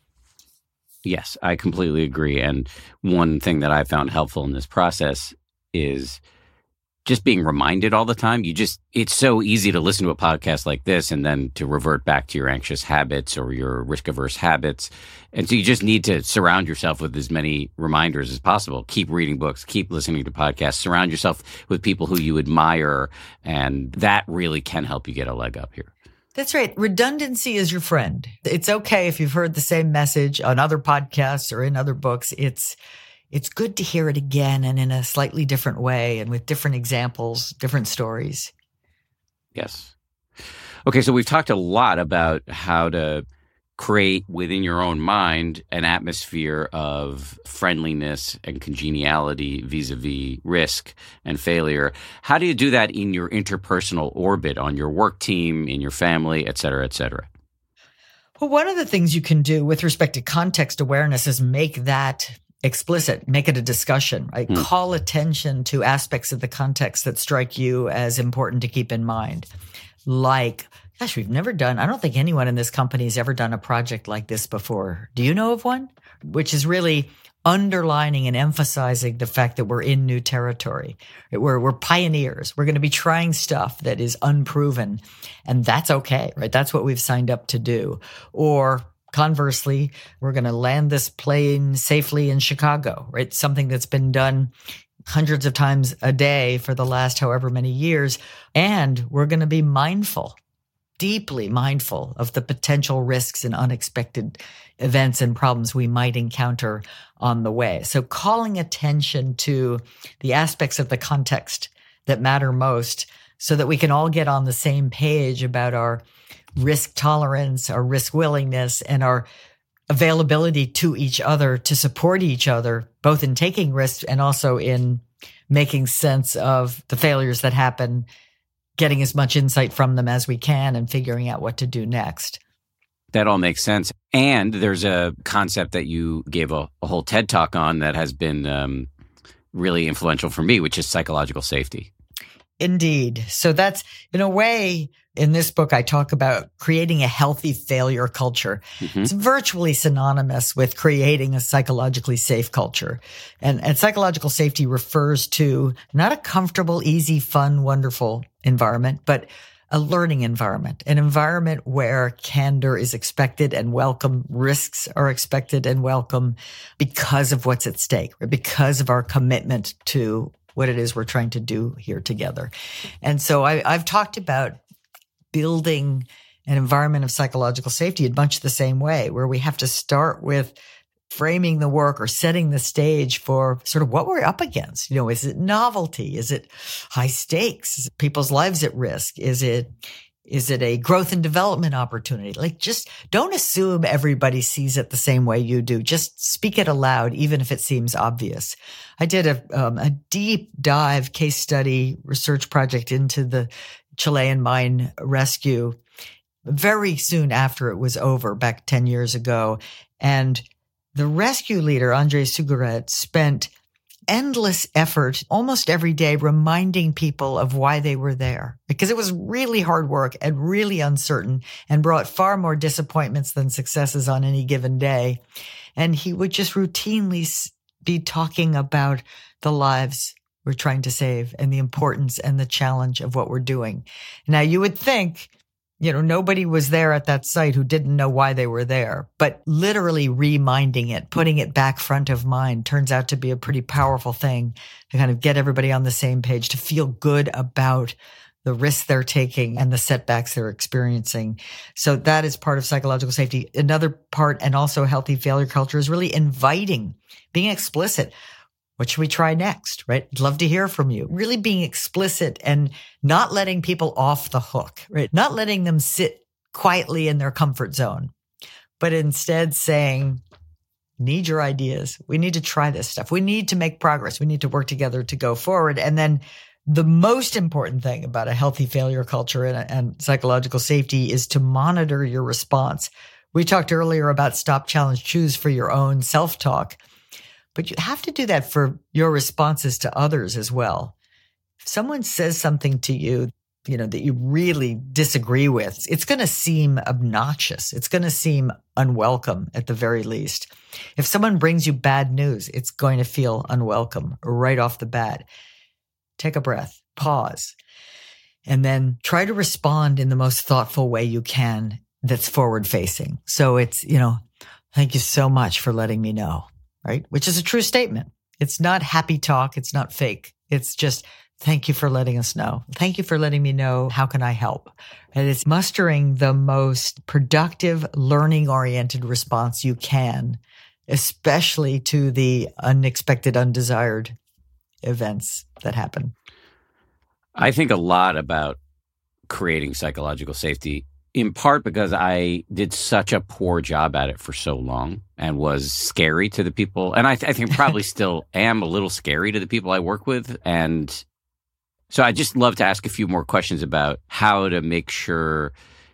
Yes, I completely agree. And one thing that I found helpful in this process is just being reminded all the time. You just, it's so easy to listen to a podcast like this and then to revert back to your anxious habits or your risk averse habits. And so you just need to surround yourself with as many reminders as possible. Keep reading books, keep listening to podcasts, surround yourself with people who you admire. And that really can help you get a leg up here. That's right. Redundancy is your friend. It's okay if you've heard the same message on other podcasts or in other books. It's, It's good to hear it again and in a slightly different way and with different examples, different stories. Yes. Okay, so we've talked a lot about how to create within your own mind an atmosphere of friendliness and congeniality vis-a-vis risk and failure. How do you do that in your interpersonal orbit, on your work team, in your family, et cetera, et cetera? Well, one of the things you can do with respect to context awareness is make that explicit, make it a discussion, right? Mm. Call attention to aspects of the context that strike you as important to keep in mind. Like, gosh, we've never done, I don't think anyone in this company has ever done a project like this before. Do you know of one? Which is really underlining and emphasizing the fact that we're in new territory. We're, we're pioneers. We're going to be trying stuff that is unproven, and that's okay, right? That's what we've signed up to do. Or conversely, we're going to land this plane safely in Chicago, right? Something that's been done hundreds of times a day for the last however many years. And we're going to be mindful, deeply mindful of the potential risks and unexpected events and problems we might encounter on the way. So calling attention to the aspects of the context that matter most so that we can all get on the same page about our risk tolerance, our risk willingness, and our availability to each other to support each other, both in taking risks and also in making sense of the failures that happen, getting as much insight from them as we can, and figuring out what to do next. That all makes sense. And there's a concept that you gave a, a whole TED Talk on that has been um, really influential for me, which is psychological safety. Indeed. So that's, in a way, in this book, I talk about creating a healthy failure culture. Mm-hmm. It's virtually synonymous with creating a psychologically safe culture. And, and psychological safety refers to not a comfortable, easy, fun, wonderful environment, but a learning environment, an environment where candor is expected and welcome, risks are expected and welcome because of what's at stake, right? Because of our commitment to what it is we're trying to do here together. And so I, I've talked about building an environment of psychological safety in much the same way, where we have to start with framing the work or setting the stage for sort of what we're up against. You know, is it novelty? Is it high stakes? Is it people's lives at risk? Is it Is it a growth and development opportunity? Like, just don't assume everybody sees it the same way you do. Just speak it aloud, even if it seems obvious. I did a, um, a deep dive case study research project into the Chilean mine rescue very soon after it was over, back ten years ago. And the rescue leader, Andres Sugaret, spent endless effort almost every day reminding people of why they were there, because it was really hard work and really uncertain and brought far more disappointments than successes on any given day. And he would just routinely be talking about the lives we're trying to save and the importance and the challenge of what we're doing. Now, you would think, you know, nobody was there at that site who didn't know why they were there, but literally reminding it, putting it back front of mind turns out to be a pretty powerful thing to kind of get everybody on the same page, to feel good about the risks they're taking and the setbacks they're experiencing. So that is part of psychological safety. Another part, and also healthy failure culture, is really inviting, being explicit. What should we try next, right? I'd love to hear from you. Really being explicit and not letting people off the hook, right? Not letting them sit quietly in their comfort zone, but instead saying, need your ideas. We need to try this stuff. We need to make progress. We need to work together to go forward. And then the most important thing about a healthy failure culture and, and psychological safety is to monitor your response. We talked earlier about stop, challenge, choose for your own self-talk. But you have to do that for your responses to others as well. If someone says something to you, you know, that you really disagree with, it's going to seem obnoxious. It's going to seem unwelcome at the very least. If someone brings you bad news, it's going to feel unwelcome right off the bat. Take a breath, pause, and then try to respond in the most thoughtful way you can that's forward facing. So it's, you know, thank you so much for letting me know. Right? Which is a true statement. It's not happy talk. It's not fake. It's just, thank you for letting us know. Thank you for letting me know. How can I help? And it's mustering the most productive, learning-oriented response you can, especially to the unexpected, undesired events that happen. I think a lot about creating psychological safety, in part because I did such a poor job at it for so long and was scary to the people. And I, th- I think probably still am a little scary to the people I work with. And so I just love to ask a few more questions about how to make sure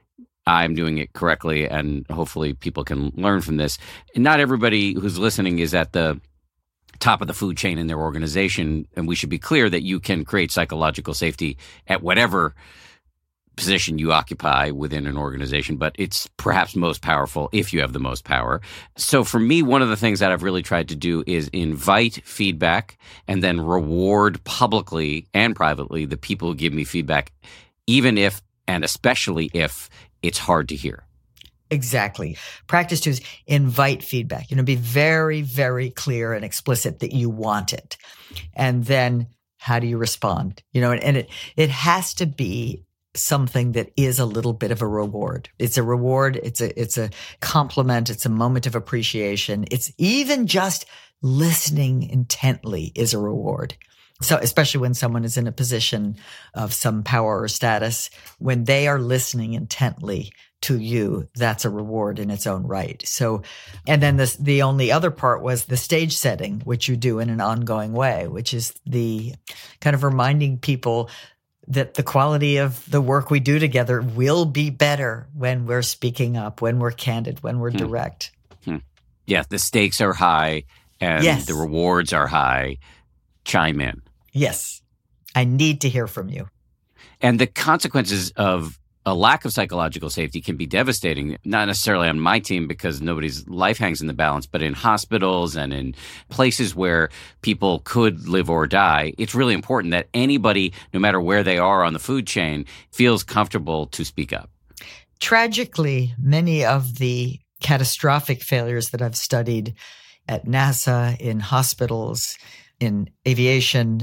I'm doing it correctly, and hopefully people can learn from this. And not everybody who's listening is at the top of the food chain in their organization, and we should be clear that you can create psychological safety at whatever position you occupy within an organization, but it's perhaps most powerful if you have the most power. So for me, one of the things that I've really tried to do is invite feedback and then reward publicly and privately the people who give me feedback, even if, and especially if, it's hard to hear. Exactly. Practice two is invite feedback. You know, be very, very clear and explicit that you want it. And then how do you respond? You know, and, and it, it has to be something that is a little bit of a reward. It's a reward. It's a, it's a compliment. It's a moment of appreciation. It's even just listening intently is a reward. So especially when someone is in a position of some power or status, when they are listening intently to you, that's a reward in its own right. So, and then this, the only other part was the stage setting, which you do in an ongoing way, which is the kind of reminding people that the quality of the work we do together will be better when we're speaking up, when we're candid, when we're hmm. direct. Hmm. Yeah, the stakes are high and yes. the rewards are high. Chime in. Yes. I need to hear from you. And the consequences of a lack of psychological safety can be devastating, not necessarily on my team because nobody's life hangs in the balance, but in hospitals and in places where people could live or die. It's really important that anybody, no matter where they are on the food chain, feels comfortable to speak up. Tragically, many of the catastrophic failures that I've studied at NASA, in hospitals, in aviation,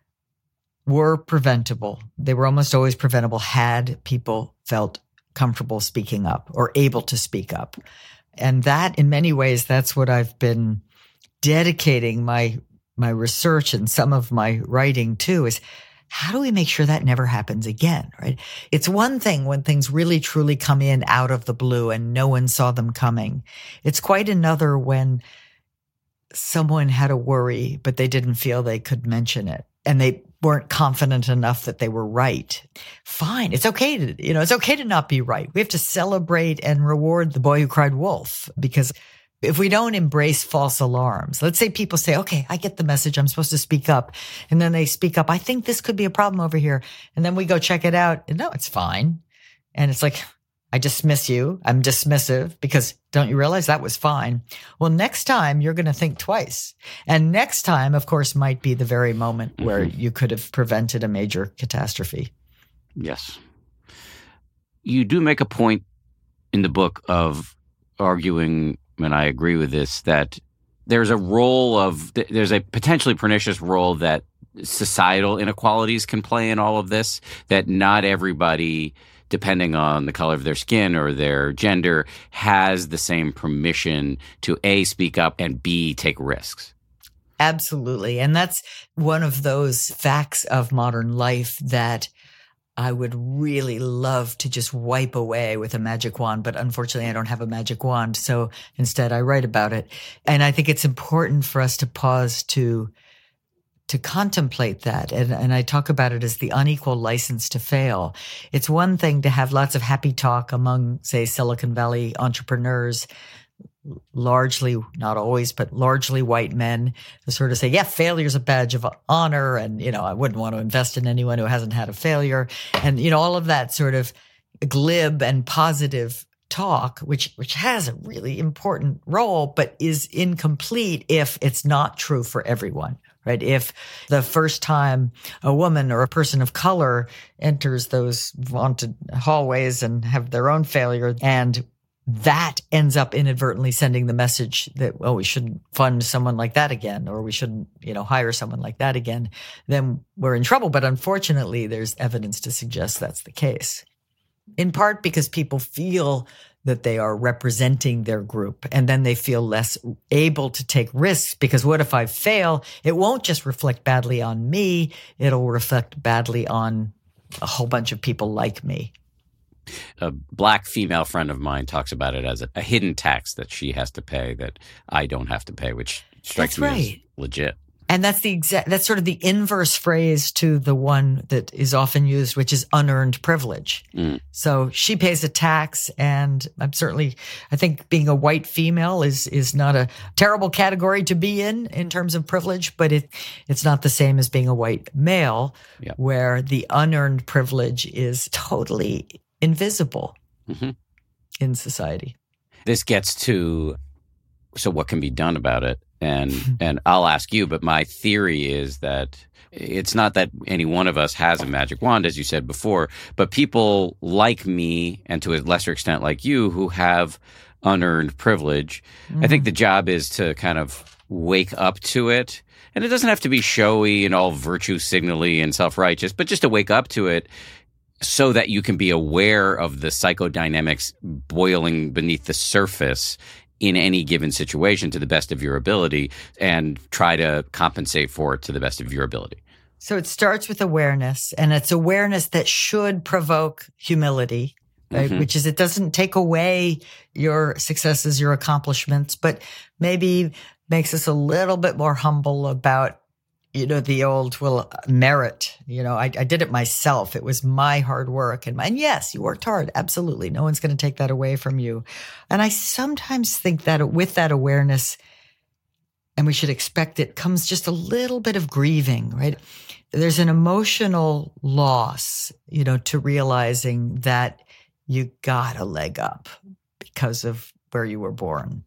were preventable. They were almost always preventable had people felt comfortable speaking up or able to speak up. And that, in many ways, that's what I've been dedicating my my research and some of my writing to, is how do we make sure that never happens again, right? It's one thing when things really truly come in out of the blue and no one saw them coming. It's quite another when someone had a worry, but they didn't feel they could mention it, and they weren't confident enough that they were right. Fine. It's okay to, you know, it's okay to not be right. We have to celebrate and reward the boy who cried wolf, because If we don't embrace false alarms, let's say people say, okay, I get the message. I'm supposed to speak up. And then they speak up. I think this could be a problem over here. And then we go check it out. And no, it's fine. And it's like, I dismiss you. I'm dismissive because don't you realize that was fine? Well, next time you're going to think twice. And next time, of course, might be the very moment mm-hmm. where you could have prevented a major catastrophe. Yes. You do make a point in the book of arguing, and I agree with this, that there's a role of, there's a potentially pernicious role that societal inequalities can play in all of this, that not everybody, depending on the color of their skin or their gender, has the same permission to A, speak up, and B, take risks. Absolutely. And that's one of those facts of modern life that I would really love to just wipe away with a magic wand, but unfortunately I don't have a magic wand. So instead I write about it. And I think it's important for us to pause to to contemplate that. And, and I talk about it as the unequal license to fail. It's one thing to have lots of happy talk among, say, Silicon Valley entrepreneurs, largely, not always, but largely white men, to sort of say, yeah, failure is a badge of honor. And, you know, I wouldn't want to invest in anyone who hasn't had a failure. And, you know, all of that sort of glib and positive talk, which, which has a really important role, but is incomplete if it's not true for everyone. Right? If the first time a woman or a person of color enters those vaunted hallways and have their own failure, and that ends up inadvertently sending the message that, oh, we shouldn't fund someone like that again, or we shouldn't, you know, hire someone like that again, then we're in trouble. But unfortunately, there's evidence to suggest that's the case. In part because people feel that they are representing their group, and then they feel less able to take risks because what if I fail? It won't just reflect badly on me. It'll reflect badly on a whole bunch of people like me. A black female friend of mine talks about it as a, a hidden tax that she has to pay that I don't have to pay, which strikes That's me right. as legit. And that's the exact, that's sort of the inverse phrase to the one that is often used, which is unearned privilege. Mm. So she pays a tax, and I'm certainly, I think being a white female is, is not a terrible category to be in, in terms of privilege, but it, it's not the same as being a white male, yep. where the unearned privilege is totally invisible mm-hmm. in society. This gets to, so what can be done about it? And and I'll ask you, but my theory is that it's not that any one of us has a magic wand, as you said before, but people like me, and to a lesser extent like you, who have unearned privilege. Mm. I think the job is to kind of wake up to it. And it doesn't have to be showy and all virtue signally and self-righteous, but just to wake up to it so that you can be aware of the psychodynamics boiling beneath the surface in any given situation to the best of your ability, and try to compensate for it to the best of your ability. So it starts with awareness, and it's awareness that should provoke humility, right? Mm-hmm. Which is, it doesn't take away your successes, your accomplishments, but maybe makes us a little bit more humble about, you know, the old, well, merit. You know, I, I did it myself. It was my hard work. And, my, and yes, you worked hard. Absolutely. No one's going to take that away from you. And I sometimes think that with that awareness, and we should expect it, comes just a little bit of grieving, right? There's an emotional loss, you know, to realizing that you got a leg up because of where you were born.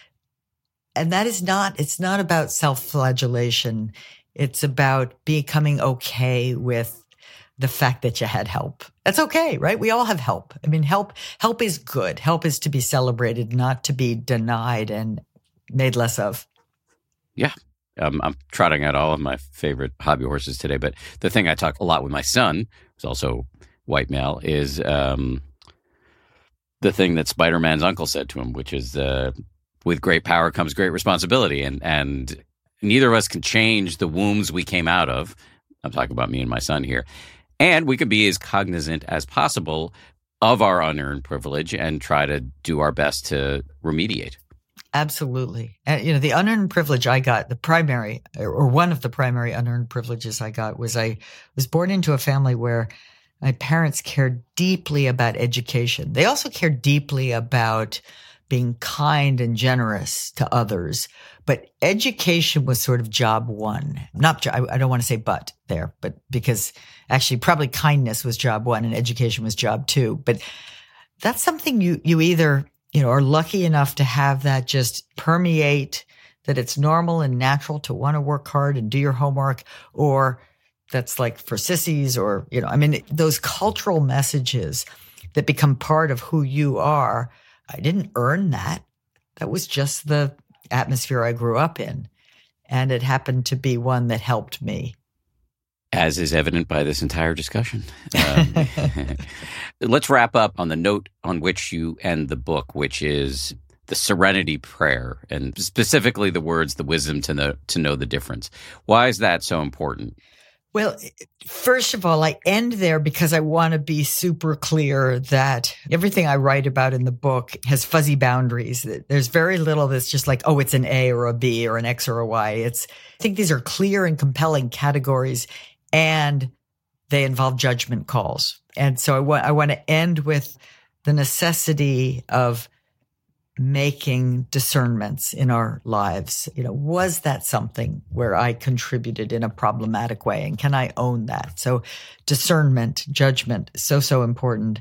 And that is not, it's not about self-flagellation. It's about becoming okay with the fact that you had help. That's okay, right? We all have help. I mean, help, help is good. Help is to be celebrated, not to be denied and made less of. Yeah. Um, I'm trotting out all of my favorite hobby horses today, but the thing I talk a lot with my son, who's also white male, is um, the thing that Spider-Man's uncle said to him, which is, uh, with great power comes great responsibility. And, and neither of us can change the wombs we came out of. I'm talking about me and my son here. And we can be as cognizant as possible of our unearned privilege and try to do our best to remediate. Absolutely. And, you know, the unearned privilege I got, the primary, or one of the primary unearned privileges I got, was I was born into a family where my parents cared deeply about education. They also cared deeply about being kind and generous to others. But education was sort of job one. Not, I, I don't want to say but there, but because actually probably kindness was job one and education was job two. But that's something you, you either, you know, are lucky enough to have that just permeate, that it's normal and natural to want to work hard and do your homework, or that's like for sissies, or, you know, I mean, those cultural messages that become part of who you are. I didn't earn that. That was just the atmosphere I grew up in. And it happened to be one that helped me. As is evident by this entire discussion. Um, let's wrap up on the note on which you end the book, which is the Serenity Prayer, and specifically the words, the wisdom to know, to know the difference. Why is that so important? Well, first of all, I end there because I want to be super clear that everything I write about in the book has fuzzy boundaries. There's very little that's just like, oh, it's an A or a B or an X or a Y. It's, I think these are clear and compelling categories, and they involve judgment calls. And so I want, I want to end with the necessity of making discernments in our lives. You know, was that something where I contributed in a problematic way? And can I own that? So discernment, judgment, so, so important.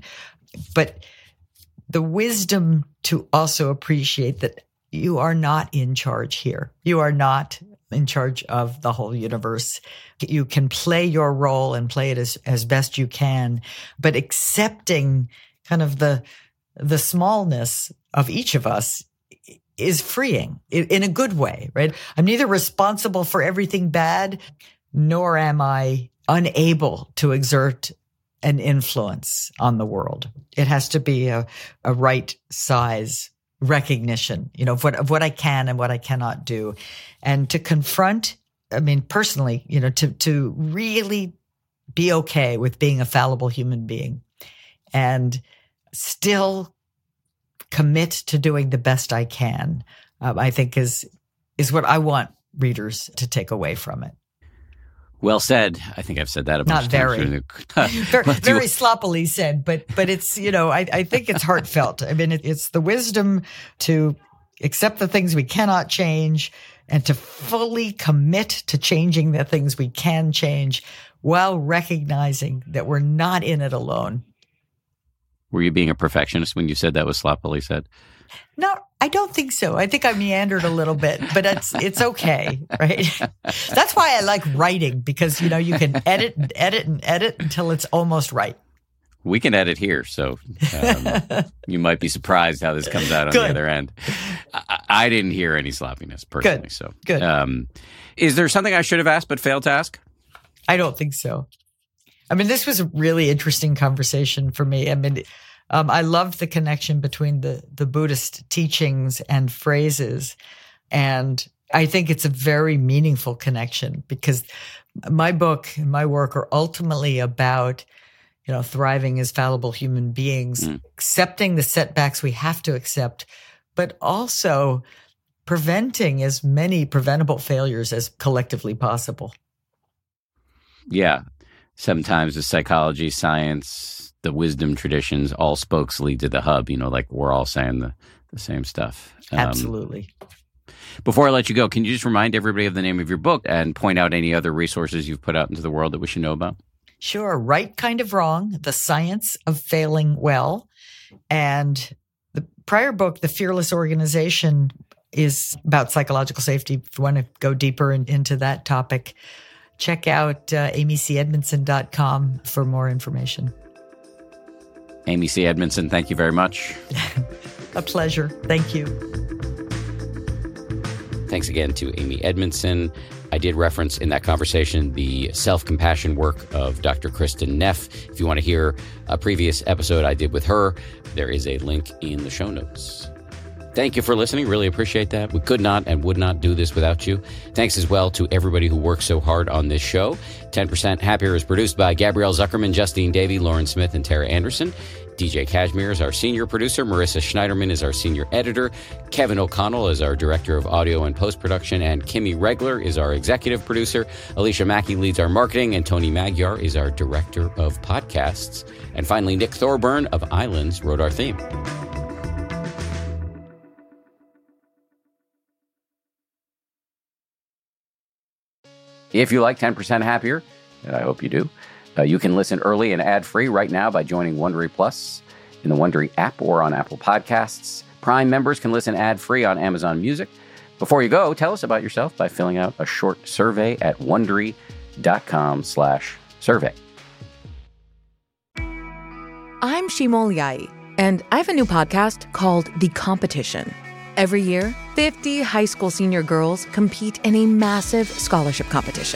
But the wisdom to also appreciate that you are not in charge here. You are not in charge of the whole universe. You can play your role and play it as, as best you can, but accepting kind of the the smallness of each of us is freeing in a good way, right? I'm neither responsible for everything bad, nor am I unable to exert an influence on the world. It has to be a, a right size recognition, you know, of what, of what I can and what I cannot do. And to confront, I mean, personally, you know, to, to really be okay with being a fallible human being and still commit to doing the best I can, um, I think is is what I want readers to take away from it. Well said. I think I've said that a bunch Not very, of times. very, very sloppily said, but but it's, you know, I, I think it's heartfelt. I mean, it, it's the wisdom to accept the things we cannot change and to fully commit to changing the things we can change while recognizing that we're not in it alone. Were you being a perfectionist when you said that was sloppily said? No, I don't think so. I think I meandered a little bit, but it's it's okay, right? That's why I like writing, because, you know, you can edit and edit and edit until it's almost right. We can edit here, so um, you might be surprised how this comes out on Good. the other end. I, I didn't hear any sloppiness personally. Good. So Good. Um, is there something I should have asked but failed to ask? I don't think so. I mean, this was a really interesting conversation for me. I mean, um, I loved the connection between the, the Buddhist teachings and phrases. And I think it's a very meaningful connection, because my book and my work are ultimately about, you know, thriving as fallible human beings, mm. accepting the setbacks we have to accept, but also preventing as many preventable failures as collectively possible. Yeah. Sometimes the psychology, science, the wisdom traditions, all spokes lead to the hub, you know, like we're all saying the, the same stuff. Um, Absolutely. Before I let you go, can you just remind everybody of the name of your book and point out any other resources you've put out into the world that we should know about? Sure. Right Kind of Wrong, The Science of Failing Well. And the prior book, The Fearless Organization, is about psychological safety. If you want to go deeper in, into that topic, check out uh, amy c edmondson dot com for more information. Amy C. Edmondson, thank you very much. A pleasure. Thank you. Thanks again to Amy Edmondson. I did reference in that conversation the self-compassion work of Doctor Kristin Neff. If you want to hear a previous episode I did with her, there is a link in the show notes. Thank you for listening. Really appreciate that. We could not and would not do this without you. Thanks as well to everybody who worked so hard on this show. ten percent Happier is produced by Gabrielle Zuckerman, Justine Davey, Lauren Smith, and Tara Anderson. D J Kashmir is our senior producer. Marissa Schneiderman is our senior editor. Kevin O'Connell is our director of audio and post-production. And Kimmy Regler is our executive producer. Alicia Mackey leads our marketing. And Tony Magyar is our director of podcasts. And finally, Nick Thorburn of Islands wrote our theme. If you like ten percent Happier, and I hope you do, uh, you can listen early and ad-free right now by joining Wondery Plus in the Wondery app or on Apple Podcasts. Prime members can listen ad-free on Amazon Music. Before you go, tell us about yourself by filling out a short survey at Wondery.com slash survey. I'm Shimol Yai, and I have a new podcast called The Competition. Every year, fifty high school senior girls compete in a massive scholarship competition.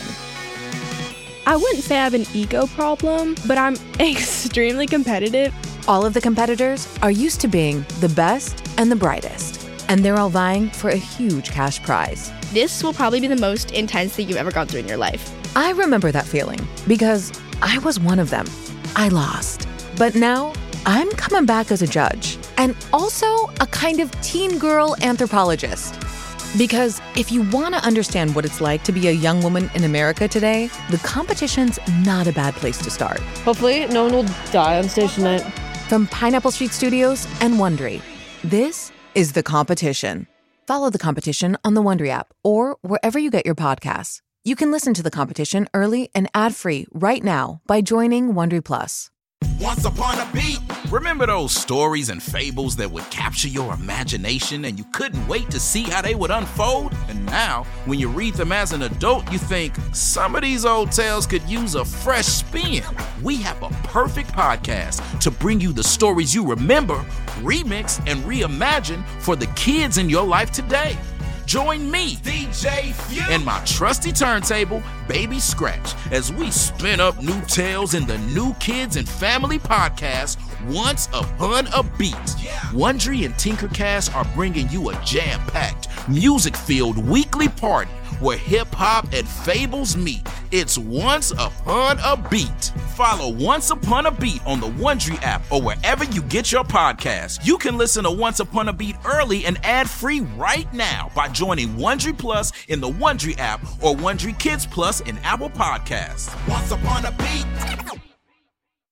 I wouldn't say I have an ego problem, but I'm extremely competitive. All of the competitors are used to being the best and the brightest, and they're all vying for a huge cash prize. This will probably be the most intense thing you've ever gone through in your life. I remember that feeling because I was one of them. I lost. But now I'm coming back as a judge and also a kind of teen girl anthropologist. Because if you want to understand what it's like to be a young woman in America today, the competition's not a bad place to start. Hopefully, no one will die on stage tonight. From Pineapple Street Studios and Wondery, this is The Competition. Follow The Competition on the Wondery app or wherever you get your podcasts. You can listen to The Competition early and ad-free right now by joining Wondery Plus. Once upon a beat. Remember those stories and fables that would capture your imagination and you couldn't wait to see how they would unfold? And now, when you read them as an adult, you think, some of these old tales could use a fresh spin. We have a perfect podcast to bring you the stories you remember, remix, and reimagine for the kids in your life today. Join me, D J Few, and my trusty turntable, Baby Scratch, as we spin up new tales in the New Kids and Family podcast, Once Upon a Beat. Yeah. Wondery and Tinkercast are bringing you a jam-packed, music-filled weekly party where hip-hop and fables meet. It's Once Upon a Beat. Follow Once Upon a Beat on the Wondery app or wherever you get your podcasts. You can listen to Once Upon a Beat early and ad-free right now by joining Wondery Plus in the Wondery app or Wondery Kids Plus in Apple Podcasts. Once Upon a Beat.